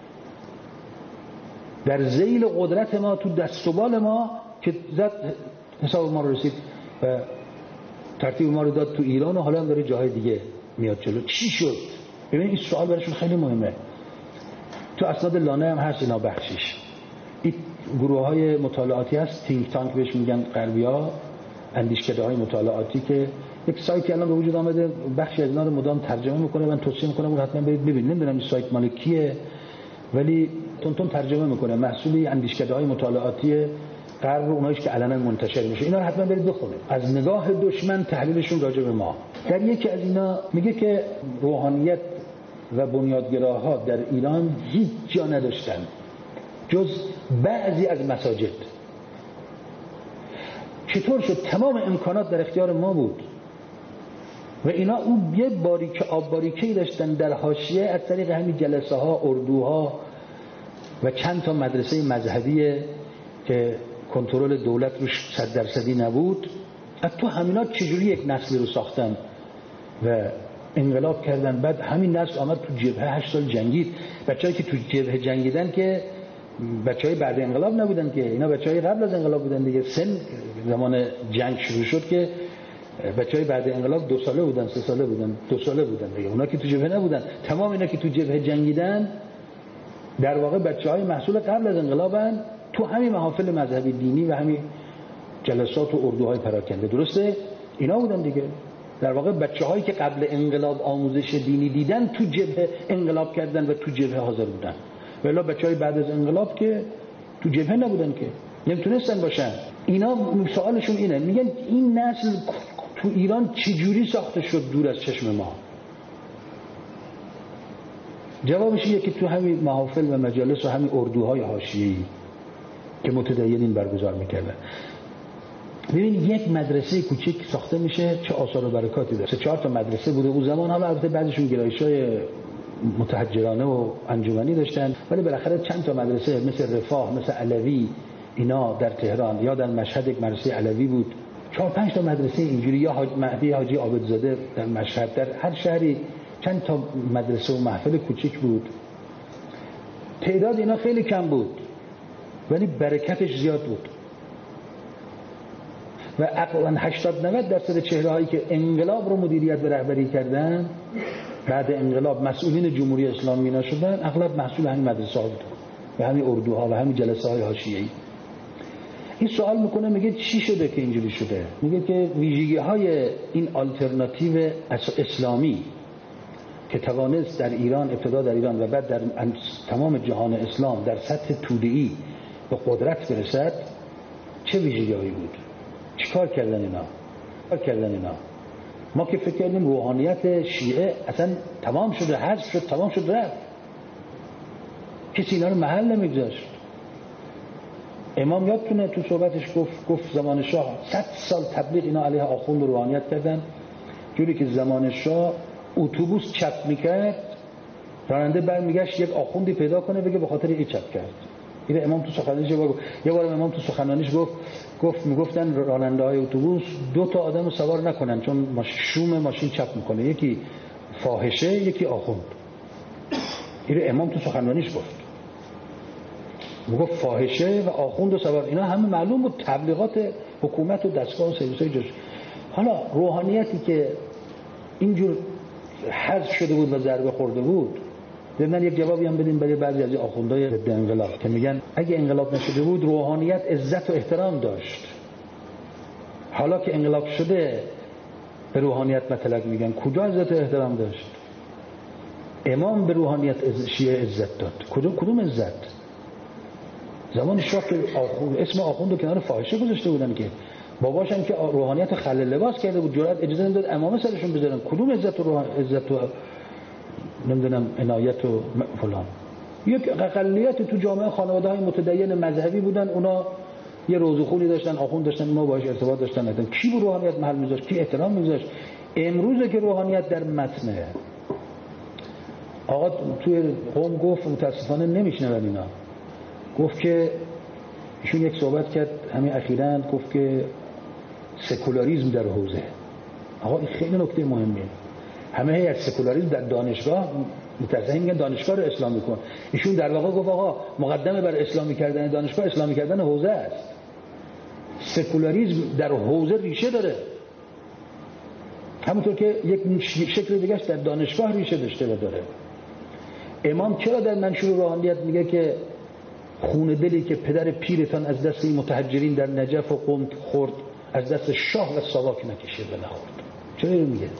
در ذیل قدرت ما، تو دست و بال ما، که زد حساب ما رو رسید و ترتیب ما رو داد تو ایران و حالا هم داره جاهای دیگه میاد جلو. چی شد؟ ببین این سوال براشون خیلی مهمه. تو اسناد لانه هم هست اینا بخشش. این گروه های مطالعاتی هست، تینک تانک بهش میگن غربی‌ها، اندیشکده های مطالعاتی، که یک سایتی الان به وجود آمده بخشی از اینا رو مدام ترجمه میکنه. من توصیه میکنم اون حتما برید ببینید. نمیدونم این سایت مال کیه ولی تون ترجمه میکنه، محصولی اندیشکده های مطالعاتی غرب رو، اونایش که علنا منتشر میشه. اینا رو حتما برید بخونید. از نگاه دشمن تحلیلشون راجع به ما. در یکی از اینا میگه که روحانیت و بنیادگراها در ایران هیچ جا نداشتن جز بعضی از مساجد. چطور شد؟ تمام امکانات در اختیار ما بود و اینا اون یه باریک آب باریکی داشتن در حاشیه از طریق همین جلسه ها، اردوها و چند تا مدرسه مذهبی که کنترل دولت روش صد درصدی نبود. از تو همینا چجوری یک نسلی رو ساختن و انقلاب کردن. بعد همین نسل آمد تو جبهه هشت سال جنگید. بچه‌ای که تو جبهه جنگیدن که بچه‌های بعد انقلاب نبودن که، اینا بچه‌های قبل از انقلاب بودن دیگه. سن زمان جنگ شروع شد که بچه‌های بعد انقلاب دو ساله بودن، سه ساله بودن، دو ساله بودن دیگه. اونا که تو جبهه نبودن. تمام اینا که تو جبهه جنگیدن در واقع بچه‌های محصول قبل از انقلابن، تو همین محافل مذهبی دینی و همین جلسات و اردوهای پراکنده. درسته؟ اینا بودن دیگه. در واقع بچه‌هایی که قبل انقلاب آموزش دینی دیدن تو جبهه انقلاب کردن و تو جبهه حاضر بودن. ولی بچه‌های بعد از انقلاب که تو جبهه نبودن که نمیتونستن باشن. اینا سوالشون اینه، میگن این نسل تو ایران چجوری ساخته شد دور از چشم ما؟ جوابش اینه که تو همین محافل و مجالس و همین اردوهای حاشیه‌ای که متدینین برگزار میکردن. ببین یک مدرسه کوچیک ساخته میشه چه آثار و برکاتی داره. سه چهار تا مدرسه بوده اون زمان، حالا البته بعضیشون گرایش‌های متحجرانه و انجمنی داشتن، ولی بالاخره چند تا مدرسه مثل رفاه، مثل علوی اینا در تهران، یا در مشهد یک مدرسه علوی بود، چهار پنج تا مدرسه اینجوری، یا حاج مهدی حاجی عابدزاده در مشهد، در هر شهری چند تا مدرسه و محفل کوچیک بود. تعداد اینا خیلی کم بود ولی برکتش زیاد بود و اقلا هشتاد نود درصد چهره‌هایی که انقلاب رو مدیریت و رهبری کردن بعد انقلاب مسئولین جمهوری اسلامی اینا شدن، اغلب مسئول همین مدرسه‌ها بودن و همین اردوها و همین جلسه‌های حاشیه‌ای. این سوال میکنه میگه چی شده که اینجوری شده؟ میگه که ویژگی‌های این آلترناتیو اسلامی که توانست در ایران، ابتدا در ایران و بعد در تمام جهان اسلام در سطح توده‌ای به قدرت برسد، چه ویژگی‌هایی بود؟ چیکار کردن اینا؟ چیکار کردن اینا؟ ما که فکر کردیم روحانیت شیعه اصلا تمام شده، حذف شد، تمام شد، رفت. کسی اینا رو محل نمیگذاشت. امام یادتونه تو صحبتش گفت گفت زمان شاه صد سال تبلیغ اینا علیه آخوند و روحانیت کردن، جوری که زمان شاه اتوبوس چپ میکرد راننده برمیگشت یک آخوندی پیدا کنه بگه به خاطر این چپ کرد. این امام تو سخنرانیش گفت. یه بار امام تو سخنرانیش گفت گفت میگفتن راننده های اتوبوس دو تا آدم سوار نکنن چون شوم ماشین چپ میکنه، یکی فاحشه یکی آخوند. این امام تو سخنرانیش گفت. میگفت فاحشه و آخوند و سوار، اینا همه معلوم بود تبلیغات حکومت و دستگاه و سرویس‌های جش. حالا روحانیتی که اینجور حذف شده بود و ضربه خورده بود، ببینن یک جوابی هم بدین برای بعضی از آخوندهای ضد انقلاب که میگن اگه انقلاب نشده بود روحانیت عزت و احترام داشت، حالا که انقلاب شده به روحانیت مطلق میگن کجا عزت و احترام داشت؟ امام به روحانیت شیعه عزت داد. کدوم کدوم عزت؟ زمان شاه که آخوند اسم آخوند رو کنار فاحشه گذاشته بودن که باباشم که روحانیت خلل لباس کرده بود جرأت اجازه نمیداد امامه سرشون بذارن. کدوم عزت و روح... عزت و نمیدونم عنایت و فلان؟ یک اقلیت تو جامعه خانواده‌های متدین مذهبی بودن، اونا یه روزخونی داشتن، آخوند داشتن، اونا باهاش ارتباط داشتن. نداشتن کی به روحانیت محل میذاشت؟ کی احترام میذاشت؟ امروزه که روحانیت در متنه. آقا توی قوم گفت متاسفانه نمیشنون اینا، گفت که ایشون یک صحبت کرد همین اخیراً، گفت که سکولاریسم در حوزه. آقا این خیلی نکته مهمیه. همه هی از سکولاریسم در دانشگاه متأسفانه میگن دانشگاه رو اسلامی کن. ایشون در واقع گفت آقا مقدمه بر اسلامی کردن دانشگاه اسلامی کردن حوزه است. سکولاریسم در حوزه ریشه داره، همونطور که یک شکل دیگه‌اش در دانشگاه ریشه داشته و داره. امام چرا در منشور روحانیت میگه که خون دلی که پدر پیرتان از دست این متحجرین در نجف و قم خورد از دست شاه و ساواک نکشید و نخورد؟ چرا اینو میگه؟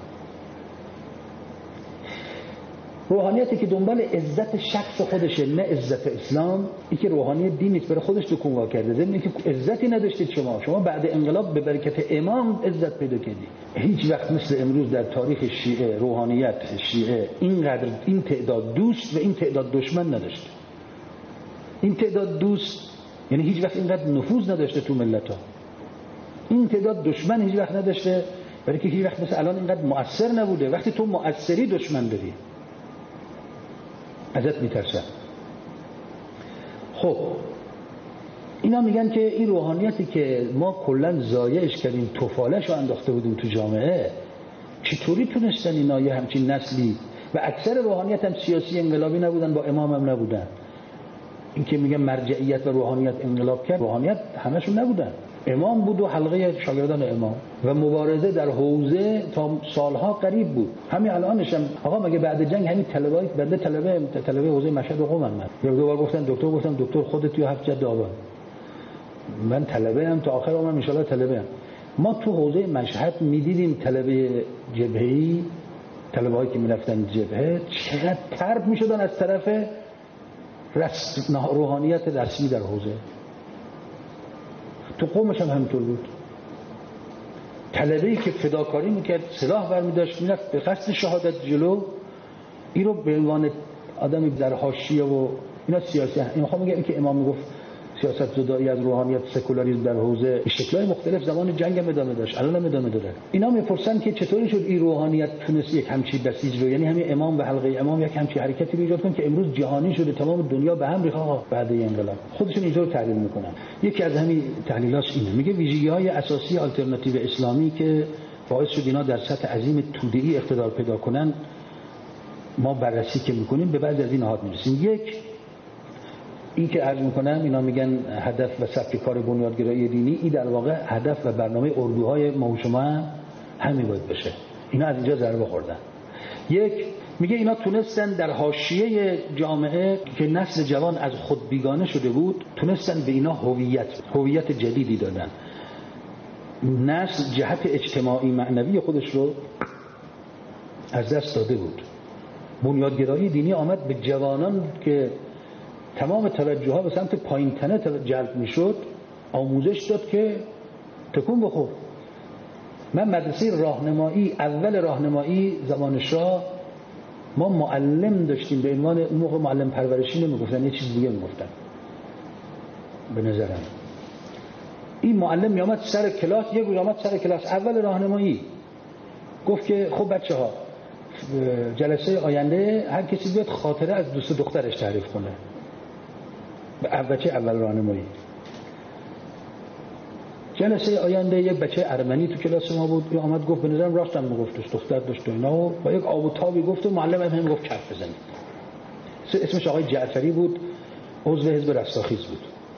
روحانیتی که دنبال عزت شخص خودشه نه عزت اسلام، این که روحانیت دین نیست، برای خودش دکونوا کرده. ضمن اینکه عزتی نداشتید شما شما بعد انقلاب به برکت امام عزت پیدا کردید. هیچ وقت مثل امروز در تاریخ شیعه روحانیت شیعه اینقدر این تعداد دوست و این تعداد دشمن نداشته. این تعداد دوست یعنی هیچ وقت اینقدر نفوذ نداشته تو ملت‌ها، این تعداد دشمن هیچ وقت نداشته، برای که هیچ وقت مثل الان اینقدر مؤثر نبوده. وقتی تو مؤثری دشمن داری ازت میترسن. خب اینا میگن که این روحانیتی که ما کلا ضایعش کردیم، توفالش رو انداخته بودیم تو جامعه، چطوری تونستن اینا یه همچین نسلی و اکثر روحانیت هم سیاسی انقلابی نبودن، با امام هم نبودن. این که میگن مرجعیت و روحانیت انقلاب کرد، روحانیت همشون نبودن، امام بود و حلقه شاگردان امام و مبارزه در حوزه تا سالها قریب بود. همین الانش هم آقا مگه بعد جنگ همین طلبای بنده طلبه طلبه حوزه مشهد و قم من یه دو بار گفتن دکتر گفتم دکتر خودت تو هفت جد آبان من طلبه ام تا آخر عمرم ان شاء الله طلبه ام. ما تو حوزه مشهد میدیدیم طلبه جبهه‌ای، طلبه‌ای که میرفتن جبهه چقدر طرد میشدن از طرف رسم روحانیت رسمی در حوزه. تو قومش هم همینطور بود. طلبه‌ای که فداکاری میکرد سلاح برمی‌داشت میرفت به قصد شهادت جلو، این رو به عنوان آدمی در حاشیه و اینا سیاسی هست. این میخوام بگم که امام میگفت سیاست زدایی از روحانیت سکولاریسم در حوزه شکل‌های مختلف زمان جنگ هم ادامه داشت، الان هم ادامه داره. اینا میپرسن که چطوری شد این روحانیت تونست یک همچی بسیج رو، یعنی همین امام و حلقه امام یک همچی حرکتی رو ایجاد کنه که امروز جهانی شده، تمام دنیا به هم ریخت بعد این انقلاب. خودشون اینطور تحلیل میکنن. یکی از همین تحلیلاش اینه، میگه ویژگی‌های اساسی آلترناتیو اسلامی که باعث شد اینا در سطح عظیم توده‌ای اقتدار پیدا کنن ما بررسی که میکنیم به بعضی از این نهاد میرسیم. یک، این که عرض میکنم اینا میگن هدف و سبک کار بنیادگرایی دینی، این در واقع هدف و برنامه اردوهای ما و شما همین باید بشه. اینا از اینجا ضربه خوردن. یک، میگه اینا تونستن در حاشیه جامعه که نسل جوان از خود بیگانه شده بود، تونستن به اینا هویت هویت جدیدی دادن. نسل جهت اجتماعی معنوی خودش رو از دست داده بود. بنیادگرایی دینی آمد به جوانان که تمام توجه ها به سمت پایین تنه جلب می شد آموزش داد که تکون بخور. من مدرسه راهنمایی، اول راهنمایی زمان شاه ما معلم داشتیم به عنوان اون موقع معلم پرورشی نمیگفتن، یه چیز دیگه میگفتن به نظرم. این معلم می آمد سر کلاس، یه روز آمد سر کلاس اول راهنمایی گفت که خب بچه ها جلسه آینده هر کسی بیاد خاطره از دوست دخترش تعریف کنه. به بچه اول راهنمایی جلسه آینده یک بچه ارمنی تو کلاس ما بود، آمد گفت به نظرم راستم میگفتش دختر داشت و اینا، و با یک آب و تابی گفت و معلم هم گفت کف بزنید. اسمش آقای جعفری بود، عضو حزب رستاخیز بود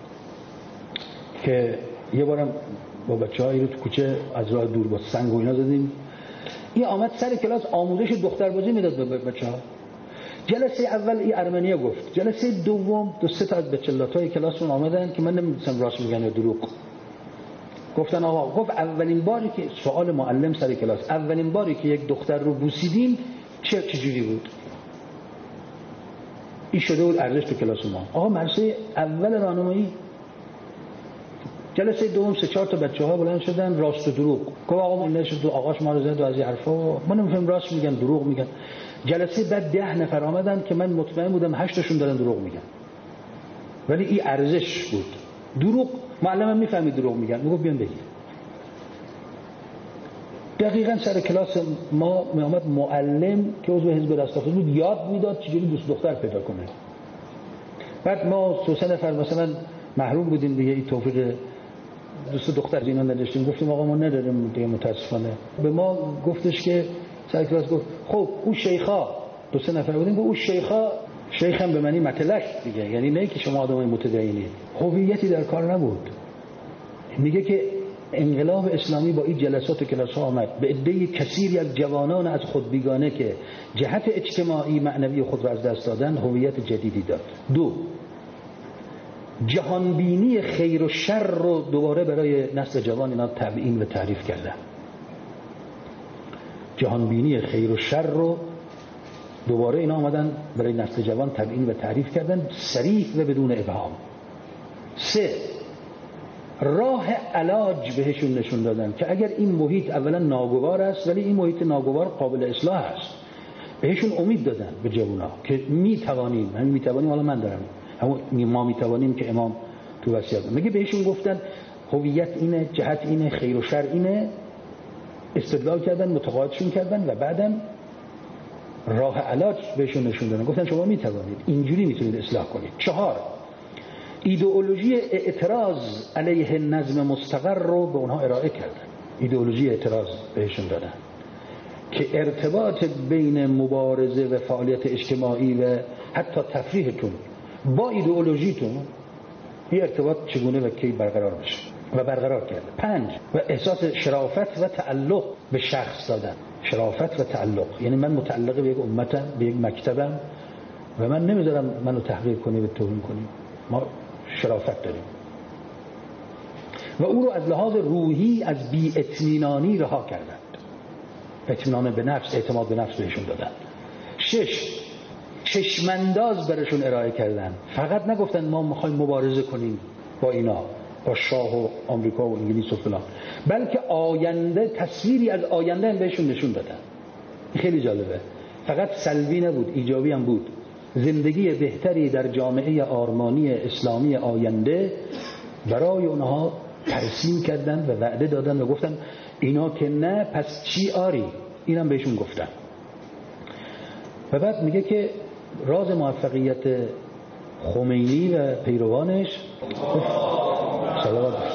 که یه بارم با بچه‌ها رو تو کوچه از راه دور با سنگ و اینا زدیم. این آمد سر کلاس آموزش دختربازی میداد به بچه‌ها. جلسه اول این ارمنی‌ها گفت، جلسه دوم دو سه تا از بچه‌لاتای کلاسمون آمدن که من نمی‌دونم راست میگن یا دروغ. گفتن آقا، گفت اولین باری که سوال معلم سر کلاس، اولین باری که یک دختر رو بوسیدین چه چجوری بود؟ این شده بود ارزش تو کلاس ما. آقا مدرسه اول راهنمایی. جلسه دوم سه چهار تا بچه‌ها بلند شدن راست و دروغ. گفت آقا ما نشد آقاش ما رو زد و از این حرفا، ما نمی‌فهمیم راست میگن دروغ میگن. جلسه بعد ده نفر آمدن که من مطمئن بودم هشت تاشون دارن دروغ میگن، ولی این ارزش بود. دروغ معلمم میفهمید دروغ میگن، میگفت بیان بگید. دقیقاً سر کلاس ما میامد معلم که عضو حزب رستاخیز بود یاد میداد چجوری دوست دختر پیدا کنه. بعد ما سه سه نفر مثلا محروم بودیم دیگه، این توفیق دوست دختر اینا نداشتیم، گفتیم آقا ما نداریم دیگه متاسفانه. به ما گفتش که سر کلاس گفت خب اون شیخا، دو سه نفر بودیم، گفت اون شیخا، شیخ هم به معنی متلک دیگه، یعنی نه که شما آدمای متدینید. هویتی در کار نبود. میگه که انقلاب اسلامی با این جلسات و کلاس ها آمد به عده کثیری از جوانان از خود بیگانه که جهت اجتماعی معنوی خود را از دست دادن هویت جدیدی داد. دو، جهانبینی خیر و شر رو دوباره برای نسل جوان اینا تبیین و تعریف کردن. جهانبینی خیر و شر رو دوباره اینا آمدن برای نسل جوان تبیین و تعریف کردن، صریح و بدون ابهام. سه، راه علاج بهشون نشون دادن که اگر این محیط اولا ناگوار است ولی این محیط ناگوار قابل اصلاح است. بهشون امید دادن به جوونا که میتوانیم، همین میتوانیم، حالا من دارم همون ما میتوانیم که امام تو وصیت میگه. بهشون گفتن هویت اینه، جهت اینه، خیر و شر اینه، استدلال کردن، متقاعدشون کردن و بعدم راه علاج بهشون نشون دادن، گفتن شما میتوانید، اینجوری میتونید اصلاح کنید. چهار، ایدئولوژی اعتراض علیه نظم مستقر رو به اونها ارائه کردن. ایدئولوژی اعتراض بهشون دادن که ارتباط بین مبارزه و فعالیت اجتماعی و حتی تفریحتون با ایدئولوژیتون این ارتباط چگونه و کی برقرار بشه و برقرار کرده. پنج، و احساس شرافت و تعلق به شخص دادن. شرافت و تعلق یعنی من متعلق به یک امتم، به یک مکتبم و من نمیذارم منو تحقیر کنی و توهین کنی. ما شرافت داریم و او رو از لحاظ روحی از بی اطمینانی رها کردند. اطمینان به نفس، اعتماد به نفس بهشون دادن. شش، چشمانداز برشون ارائه کردن. فقط نگفتن ما میخوایم مبارزه کنیم با اینا، با شاه و آمریکا و انگلیس و فلان، بلکه آینده، تصویری از آینده هم بهشون نشون دادن. خیلی جالبه. فقط سلبی نبود، ایجابی هم بود. زندگی بهتری در جامعه آرمانی اسلامی آینده برای اونها ترسیم کردن و وعده دادن و گفتن اینا که نه پس چی آری؟ اینم بهشون گفتن. و بعد میگه که راز موفقیت خمینی و پیروانش صلوات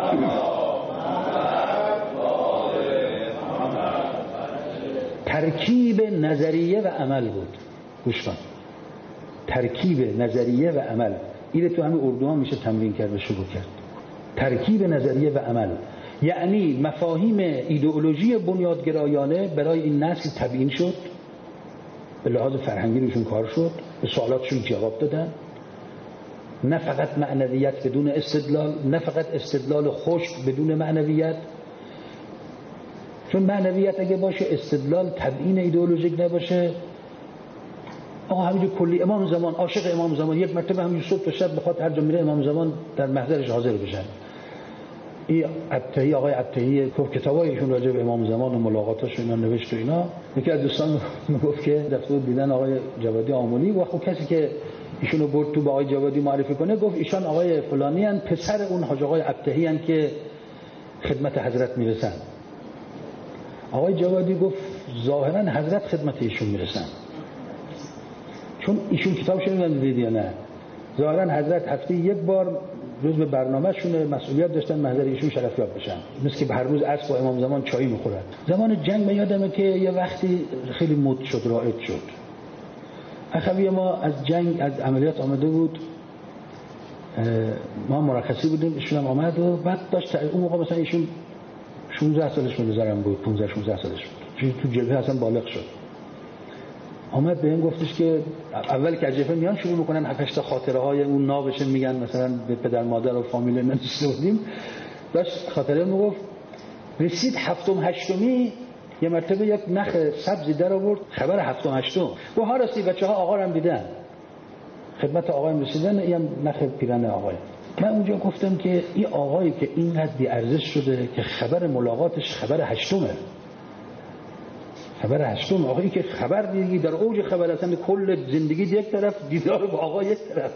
ترکیب نظریه و عمل بود. گوش کن، ترکیب نظریه و عمل. این تو همین اردو ها میشه تمرین کرد و شروع کرد. ترکیب نظریه و عمل یعنی مفاهیم ایدئولوژی بنیادگرایانه برای این نسل تبیین شد، به لحاظ فرهنگی روشون کار شد، به سوالاتشون جواب دادن. نه فقط معنویت بدون استدلال، نه فقط استدلال خشک بدون معنویت، چون معنویت اگه باشه استدلال تبیین ایدئولوژیک نباشه. آقا همینجور کلی امام زمان، عاشق امام زمان، یک مرتبه همینجور صبح تا شب بخواد هر جا میره امام زمان در محضرش حاضر بشن. این عطهی، آقای عطهی کتابای ایشون راجع به امام زمان و ملاقاتاش اینا نوشت و اینا. یکی از دوستان میگفت که رفته بود دیدن آقای جوادی آملی و خب کسی که ایشونو برد تو با آقای جوادی معرفی کنه گفت ایشان آقای فلانی ان، پسر اون حاج آقای عطهی ان که خدمت حضرت میرسن. آقای جوادی گفت ظاهرا حضرت خدمت ایشون میرسن، چون ایشون کتابشون رو دیدید یا نه. ظاهرا حضرت هفته یک بار روز به برنامه‌شون مسئولیت داشتن محضر ایشون شرفیاب بشن، مثل که هر روز عصر با امام زمان چای میخورن. زمان جنگ من یادمه که یه وقتی خیلی مد شد، رایج شد. اخوی ما از جنگ، از عملیات آمده بود، ما مرخصی بودیم، ایشون هم آمد و بعد داشت. اون موقع مثلا ایشون شانزده سالش بود بذارم بود، پانزده شانزده سالش بود، تو جبهه اصلا بالغ شد. آمد بهم گفتش که اول که جبهه میان شروع میکنن هفت هشت تا خاطره های اون نابشه میگن، مثلا به پدر مادر و فامیل نمیشته بودیم. داشت خاطره میگفت رسید هفتم هشتمی یه مرتبه یک نخ سبزی در آورد، خبر هفتم هشتم و ها راستی بچه‌ها آقا رو هم دیدن، خدمت آقای رسیدن، این نخ پیرن آقای. من اونجا گفتم که این آقایی که اینقدر بی ارزش شده که خبر ملاقاتش خبر هشتمه، خبر هشتم، آقایی که خبر دیگی در اوج خبر اصلا کل زندگی یک طرف، دیدار با آقا یک طرف،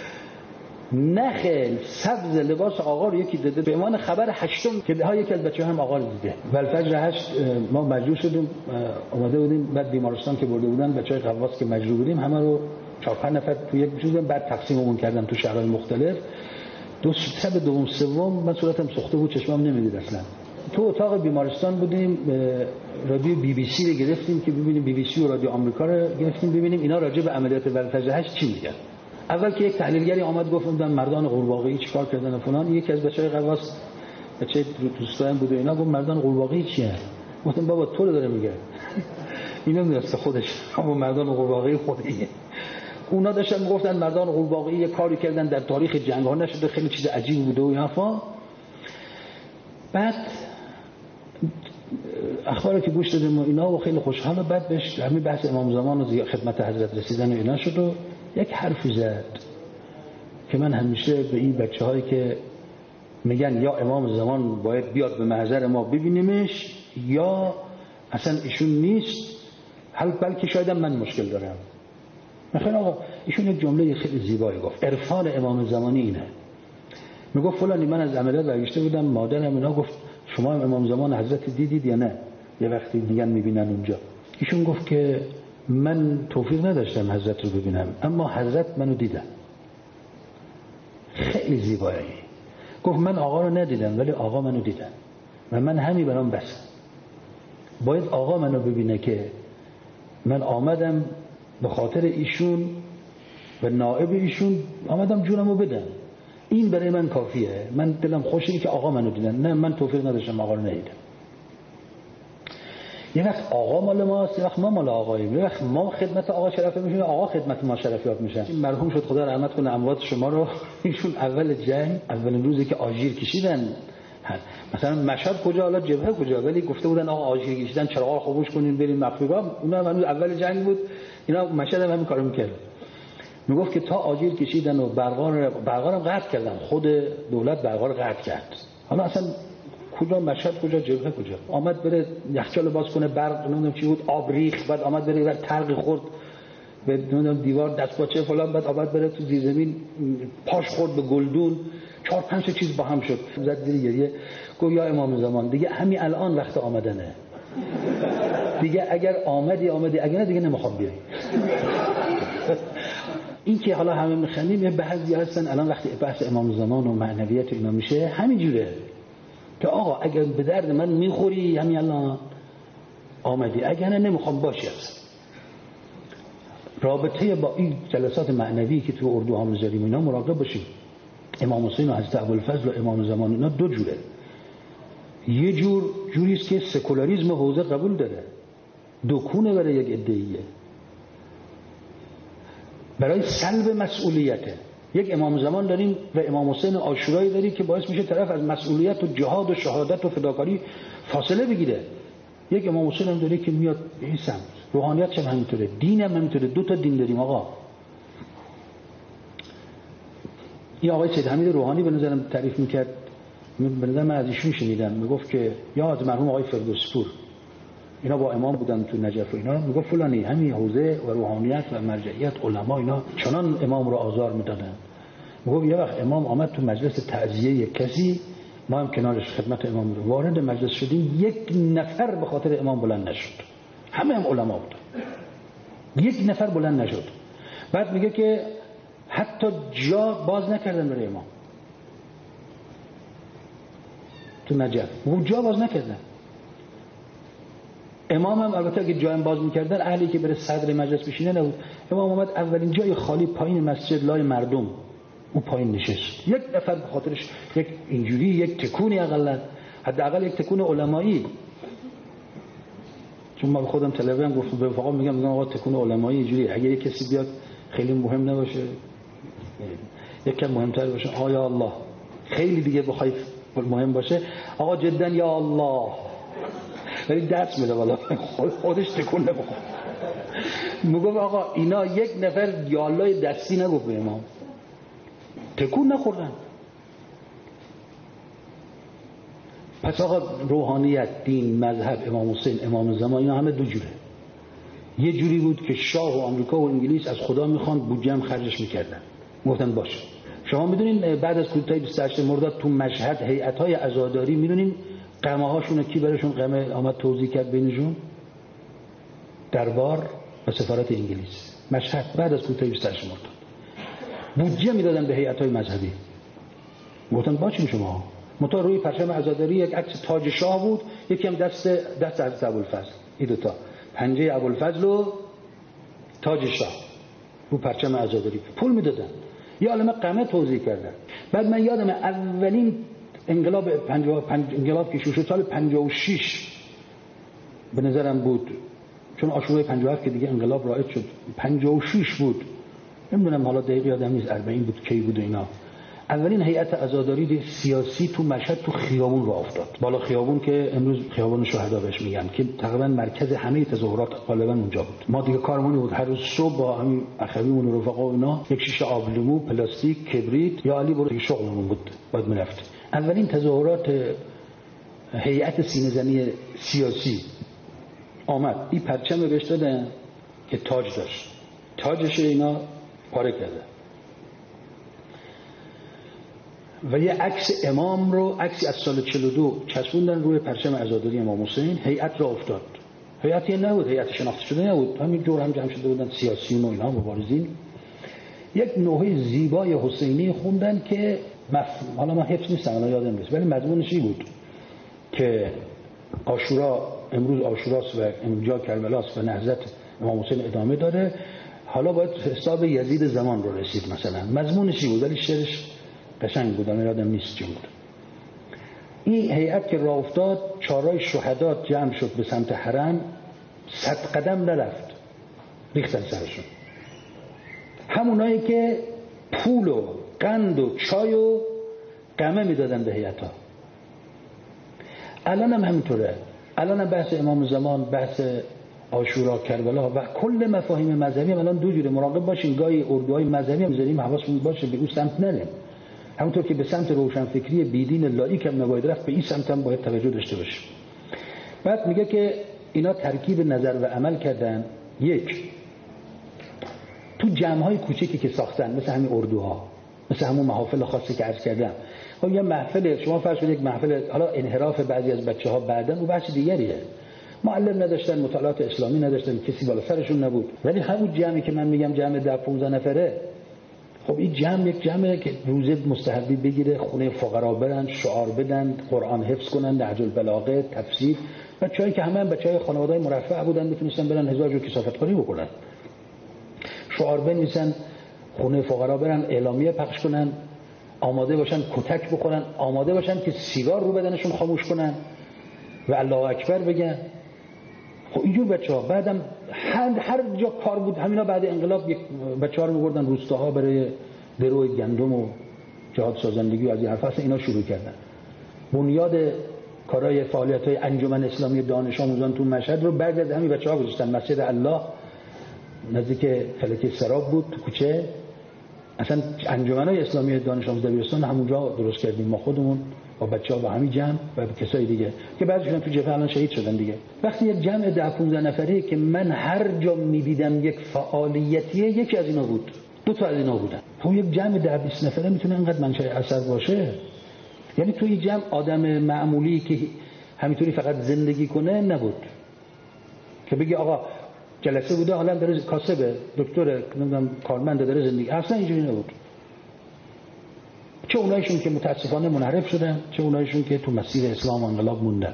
نخل سبز لباس آقا رو یکی دیده به عنوان خبر هشتم که ها یکی از بچه‌ها هم آقا رو دیده. والفجر هشت ما مجبور شدیم، اومده بودیم بعد بیمارستان که برده بودن بچهای قواس که مجبور بودیم همه رو چهار پنج نفر تو یک بودیم، بعد تقسیممون کردن تو شهرهای مختلف. دو شب دوم سوم من صورتم سوخته بود، چشمام نمیدید اصلا. تو اتاق بیمارستان بودیم، رادیو بی بی سی رو گرفتیم که ببینیم، بی بی سی و رادیو آمریکا رو گرفتیم ببینیم اینا راجع به عملیات والفجر هشت چی میگن. اول که یک تحلیلگری آمد گفت بودن مردان قورباغه‌ای چیکار کردن و فلان. یکی از بچه‌های قواس بچه دوستان بود و اینا گفت مردان قورباغه‌ای چیه؟ گفتم بابا تو رو داره میگه. اینا میرسه خودش، اما مردان قورباغه‌ای خودیه. اونا داشتن میگفتن مردان قورباغه‌ای یه کاری کردن در تاریخ جنگ ها نشده، خیلی چیز عجیبی بوده و این حرفا. بعد اخباری که گوش دادیم و اینا و خیلی خوشحال، بعد بهش همین بحث امام زمان و خدمت حضرت رسیدن و اینا شد و یک حرفی زد که من همیشه به این بچه‌هایی که میگن یا امام زمان باید بیاد به محضر ما ببینیمش یا اصلا ایشون نیست، حال بلکه شاید من مشکل دارم. مثلا آقا ایشون یک جمله خیلی زیبایی گفت، عرفان امام زمانی اینه. میگفت فلانی من از عملیات برگشته بودم، مادرم اینا گفت شما هم امام زمان حضرت دیدید یا نه؟ یه وقتی میگن میبینن اونجا. ایشون گفت که من توفیق نداشتم حضرت رو ببینم اما حضرت منو دیدن. خیلی زیبایی. گفت من آقا رو ندیدم ولی آقا منو دیدن و من همین برام بس. باید آقا منو ببینه که من آمدم به خاطر ایشون و نائب ایشون آمدم جونمو بدم، این برای من کافیه. من دلم خوشه که آقا منو دیدن، نه من توفیق نداشتم آقا رو ندیدم. یه وقت آقا مال ماست، یه وقت ما مال آقاییم، یه وقت ما خدمت آقا شرفیاب میشیم، آقا خدمت ما شرفیاب میشن. این مرحوم شد خدا رحمت کنه اموات شما رو، ایشون اول جنگ اولین روزی که آژیر کشیدن، مثلا مشهد کجا حالا جبهه کجا، ولی گفته بودن آقا آژیر کشیدن چراغا خاموش کنین بریم مخفیگاه، اونها هنوز اول جنگ بود، اینا مشهد هم همین کارو میکردن. میگفت که تا آجیل کشیدن و برقار برقارم قطع کردن، خود دولت برقار قطع کرد. حالا اصلا کجا مشهد، کجا جبهه، کجا آمد بره یخچال باز کنه، برق نمیدونم چی بود آب ریخت، بعد آمد بره بعد ترق خورد به نمیدونم دیوار دستپاچه فلان، بعد آمد بره تو زیر زمین پاش خورد به گلدون، چهار پنج چیز با هم شد. زد زیر گریه گفت یا امام زمان دیگه همین الان وقت آمدنه، دیگه اگر آمدی آمدی، اگر نه دیگه نمیخوام بیای. این که حالا همه میخندیم، یه بعضی هستن الان وقتی بحث امام زمان و معنویت اینا میشه همینجوره که آقا اگر به درد من میخوری همین الان آمدی، اگر نه نمیخوام باشی. رابطه با این جلسات معنوی که تو اردو ها میذاریم اینا مراقب باشیم. امام حسین و حضرت ابوالفضل و امام زمان اینا دو جوره. یه جور جوریست که سکولاریسم حوزه قبول داره، دکونه برای یک ادعیه، برای سلب مسئولیته. یک امام زمان داریم و امام حسین عاشورایی داریم که باعث میشه طرف از مسئولیت و جهاد و شهادت و فداکاری فاصله بگیره. یک امام حسین هم داره که میاد به این سمت. روحانیت هم همینطوره، دین هم همینطوره. دو تا دین داریم آقا. این آقای سید حمید روحانی به نظرم تعریف میکرد، به نظر من از ایشون شنیدم، میگفت که یا از مرحوم آقای فردوسی‌پور، اینا با امام بودن تو نجف و اینا، میگفت فلانی همین حوزه و روحانیت و مرجعیت علما اینا چنان امام رو آزار میدادن. میگفت یه وقت امام آمد تو مجلس تعزیه کسی، ما هم کنارش خدمت امام رو وارد مجلس شدیم، یک نفر به خاطر امام بلند نشد، همه هم علما بودن، یک نفر بلند نشد. بعد میگه که حتی جا باز نکردن برای امام تو نجف، میگه جا باز نکردن. امام هم البته اگه جا باز میکردن اهلی که بره صدر مجلس بشینه نبود. امام اومد اولین جای خالی پایین مسجد لای مردم اون پایین نشست، یک نفر به خاطرش یک اینجوری یک تکونی اقلا، حداقل یک تکون علمایی. چون من خودم تلویزیون گفتم به رفقا میگم میگم آقا تکون علمایی اینجوری، اگه یک کسی بیاد خیلی مهم نباشه، یکم مهمتر باشه، آیا الله خیلی دیگه بخوای مهم باشه، آقا جدا یا الله، ولی درس میده والا خودش تکون نمیخوره. میگم آقا اینا یک نفر یا الله دستی نگفت به امام، تکون نخوردن. پس آقا روحانیت، دین، مذهب، امام حسین، امام زمان اینا همه دو جوره. یه جوری بود که شاه و آمریکا و انگلیس از خدا میخوان بودجه هم خرجش میکردن، گفتن باشه. شما میدونین بعد از کودتای بیست و هشت مرداد تو مشهد هیئت‌های عزاداری میدونین قمه هاشون کی براشون قمه آمد توزیع کرد بینشون؟ دربار و سفارت انگلیس. مشهد بعد از کودتای بیست و هشت مرداد بودجه میدادن به هیئت‌های مذهبی، گفتن باشه شما. متا روی پرچم عزاداری یک عکس تاج شاه بود، یکی هم دست دست حضرت ابوالفضل، این دو تا پنجه ابوالفضل و تاج شاه رو پرچم عزاداری پول میدادن. یه عالمه قمه توزیع کردن. بعد من یادم اولین انقلاب پنجاه انقلاب که شد سال پنجاه و شش به نظرم بود، چون عاشورای پنجاه و هفت که دیگه انقلاب رایج شد، پنجاه و شش بود، نمیدونم حالا دقیق یادم نیست اربعین بود کی بود اینا. اولین هیئت عزاداری سیاسی تو مشهد تو خیابون راه افتاد، بالا خیابون که امروز خیابون شهدا بهش میگن، که تقریبا مرکز همه تظاهرات غالبا اونجا بود. ما دیگه کارمون بود هر روز صبح با همین اخویمون و رفقا و اینا یک شیشه آبلیمو، پلاستیک، کبریت یا علی برو شغلمون بود بعد میرفت. اولین تظاهرات هیئت سینه‌زنی سیاسی آمد، این پرچم بهش دادن که تاج داشت، تاجش اینا پاره کرده و یه عکس امام رو، عکسی از سال چهل و دو چسبوندن روی پرچم عزاداری امام حسین. هیئت را افتاد، هیئتی نبود، هیئت شناخته شده نبود، همین جور هم جمع شده بودن سیاسیون و اینا مبارزین. یک نوحه زیبای حسینی خوندن که مف... حالا من حفظ نیستم الان یادم نیست، ولی مضمونش این بود که عاشورا امروز عاشوراست و اینجا کربلاست و نهضت امام حسین ادامه داره، حالا باید حساب یزید زمان رو رسید مثلا. مضمونش این بود ولی شعرش قشنگ بود، من یادم نیست چی بود. این هیئت که راه افتاد چهارراه شهدا جمع شد به سمت حرم، صد قدم نرفت ریختن سرشون، همونایی که پول و قند و چای و قمه میدادن به هیئت‌ها. الان هم همینطوره، الان هم بحث امام زمان، بحث عاشورا، کربلا و کل مفاهیم مذهبی هم الان دو جوره. مراقب باشین گاهی اردوهای مذهبی هم می‌ذاریم حواسمون باشه به اون سمت نریم. همونطور که به سمت روشنفکری بیدین لاییک هم نباید رفت، به این سمت هم باید توجه داشته باشیم. بعد میگه که اینا ترکیب نظر و عمل کردن. یک، تو جمع‌های کوچیکی که ساختن مثل همین اردوها، مثل همون محافل خاصی که عرض کردم. خب یه محفل، شما فرض کنید یک محفل، حالا انحراف بعضی از بچه‌ها بعدن و بحث دیگریه، معلم نداشتن، مطالعات اسلامی نداشتن، کسی بالا سرشون نبود، ولی همون جمعی که من میگم جمع ده پانزده نفره، خب این جمع یک جمعه که روزه مستحبی بگیره، خونه فقرا برن، شعار بدن، قرآن حفظ کنن، نهج البلاغه، تفسیر. بچه‌ای که همه بچه‌های خانواده‌های مرفه بودن میتونستن برن هزار جو کثافت کاری بکنن، شعار بنویسن، خونه فقرا برن، اعلامیه پخش کنن، آماده باشن کتک بخورن، آماده باشن که سیگار رو بدنشون خاموش کنن و الله اکبر بگن. خب اینجور بچه‌ها بعدم هر هر جا کار بود همینا بعد انقلاب یک بچه‌ها رو می‌بردن روستاها برای درو گندم و جهاد سازندگی و از این حرفا اینا شروع کردن. بنیاد کارهای فعالیت‌های انجمن اسلامی دانش آموزان تو مشهد رو بعد از همین بچه‌ها گذاشتن. مسجد الله نزدیک فلکه سراب بود تو کوچه، اصلا انجمن‌های اسلامی دانش آموز دبیرستان همونجا درست کردیم ما خودمون با بچه‌ها با همین جمع و کسای دیگه که بعضیشون تو جبهه الان شهید شدن دیگه. وقتی یک جمع ده پانزده نفری که من هر جا می‌دیدم یک فعالیتیه، یکی از اینا بود، دو تا از اینا بودن. تو یک جمع ده بیست نفره میتونه اینقدر منشأ اثر باشه؟ یعنی تو یک جمع آدم معمولی که همینطوری فقط زندگی کنه نبود که بگی آقا جلسه بوده حالا داره کاسبه دکتر نمیدونم کارمند داره زندگی، اصلا اینجوری نبود. چه اونایشون که متاسفانه منحرف شدن، چه اونایشون که تو مسیر اسلام و انقلاب موندن.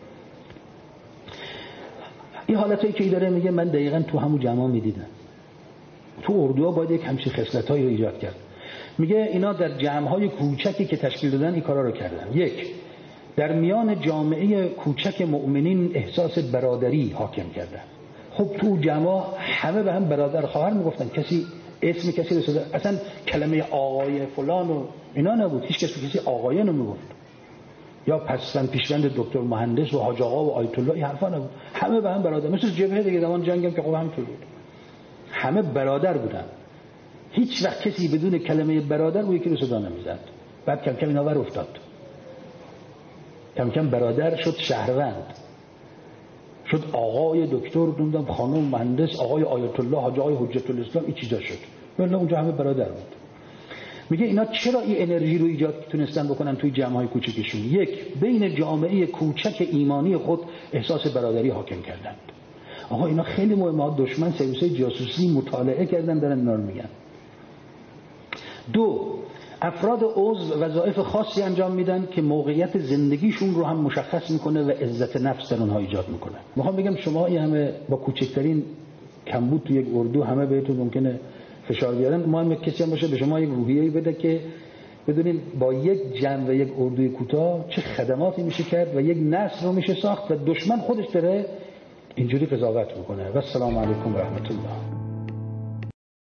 این حالتایی که ای داره میگه من دقیقاً تو همون جمع میدیدم. تو اردوها باید یک همچین خصلتایی رو ایجاد کرد. میگه اینا در جمع‌های کوچکی که تشکیل دادن این کارا رو کردن. یک، در میان جامعه کوچک مؤمنین احساس برادری حاکم کردن. خب تو جمع همه به هم برادر خواهر میگفتن، کسی اسم کسی رسیده، اصلا کلمه آقای فلان و اینا نبود، هیچ کس به کسی آقای نمیگفت، یا پسوند پیشوند دکتر مهندس و حاج آقا و آیت الله، این حرفا نبود. همه به هم برادر، مثل جبهه دیگه زمان جنگم که خب همینطور بود، همه برادر بودن. هیچ وقت کسی بدون کلمه برادر روی یکی رو صدا نمیزد. بعد کم کم اینا ور افتاد، کم کم برادر شد شهروند، شد آقای دکتر، نمیدونم خانم مهندس، آقای آیت الله، حاج آقای حجت الاسلام، این چیزا شد. ولی اونجا همه برادر بود. میگه اینا چرا این انرژی رو ایجاد تونستن بکنن توی جمع‌های کوچکشون؟ یک، بین جامعه کوچک ایمانی خود احساس برادری حاکم کردند. آقا اینا خیلی مهمه، دشمن سرویس‌های جاسوسی مطالعه کردن دارن اینا رو میگن. دو، افراد عضو وظایف خاصی انجام میدن که موقعیت زندگیشون رو هم مشخص میکنه و عزت نفس در اونها ایجاد میکنه. میخوام بگم شما این همه با کوچکترین کمبود تو یک اردو همه بهتون ممکنه فشار بیارن، ما هم کسی هم باشه به شما یک روحیه‌ای بده که بدونین با یک جمع و یک اردوی کوتاه چه خدماتی میشه کرد و یک نسل رو میشه ساخت و دشمن خودش داره اینجوری قضاوت میکنه. و السلام علیکم و رحمت الله.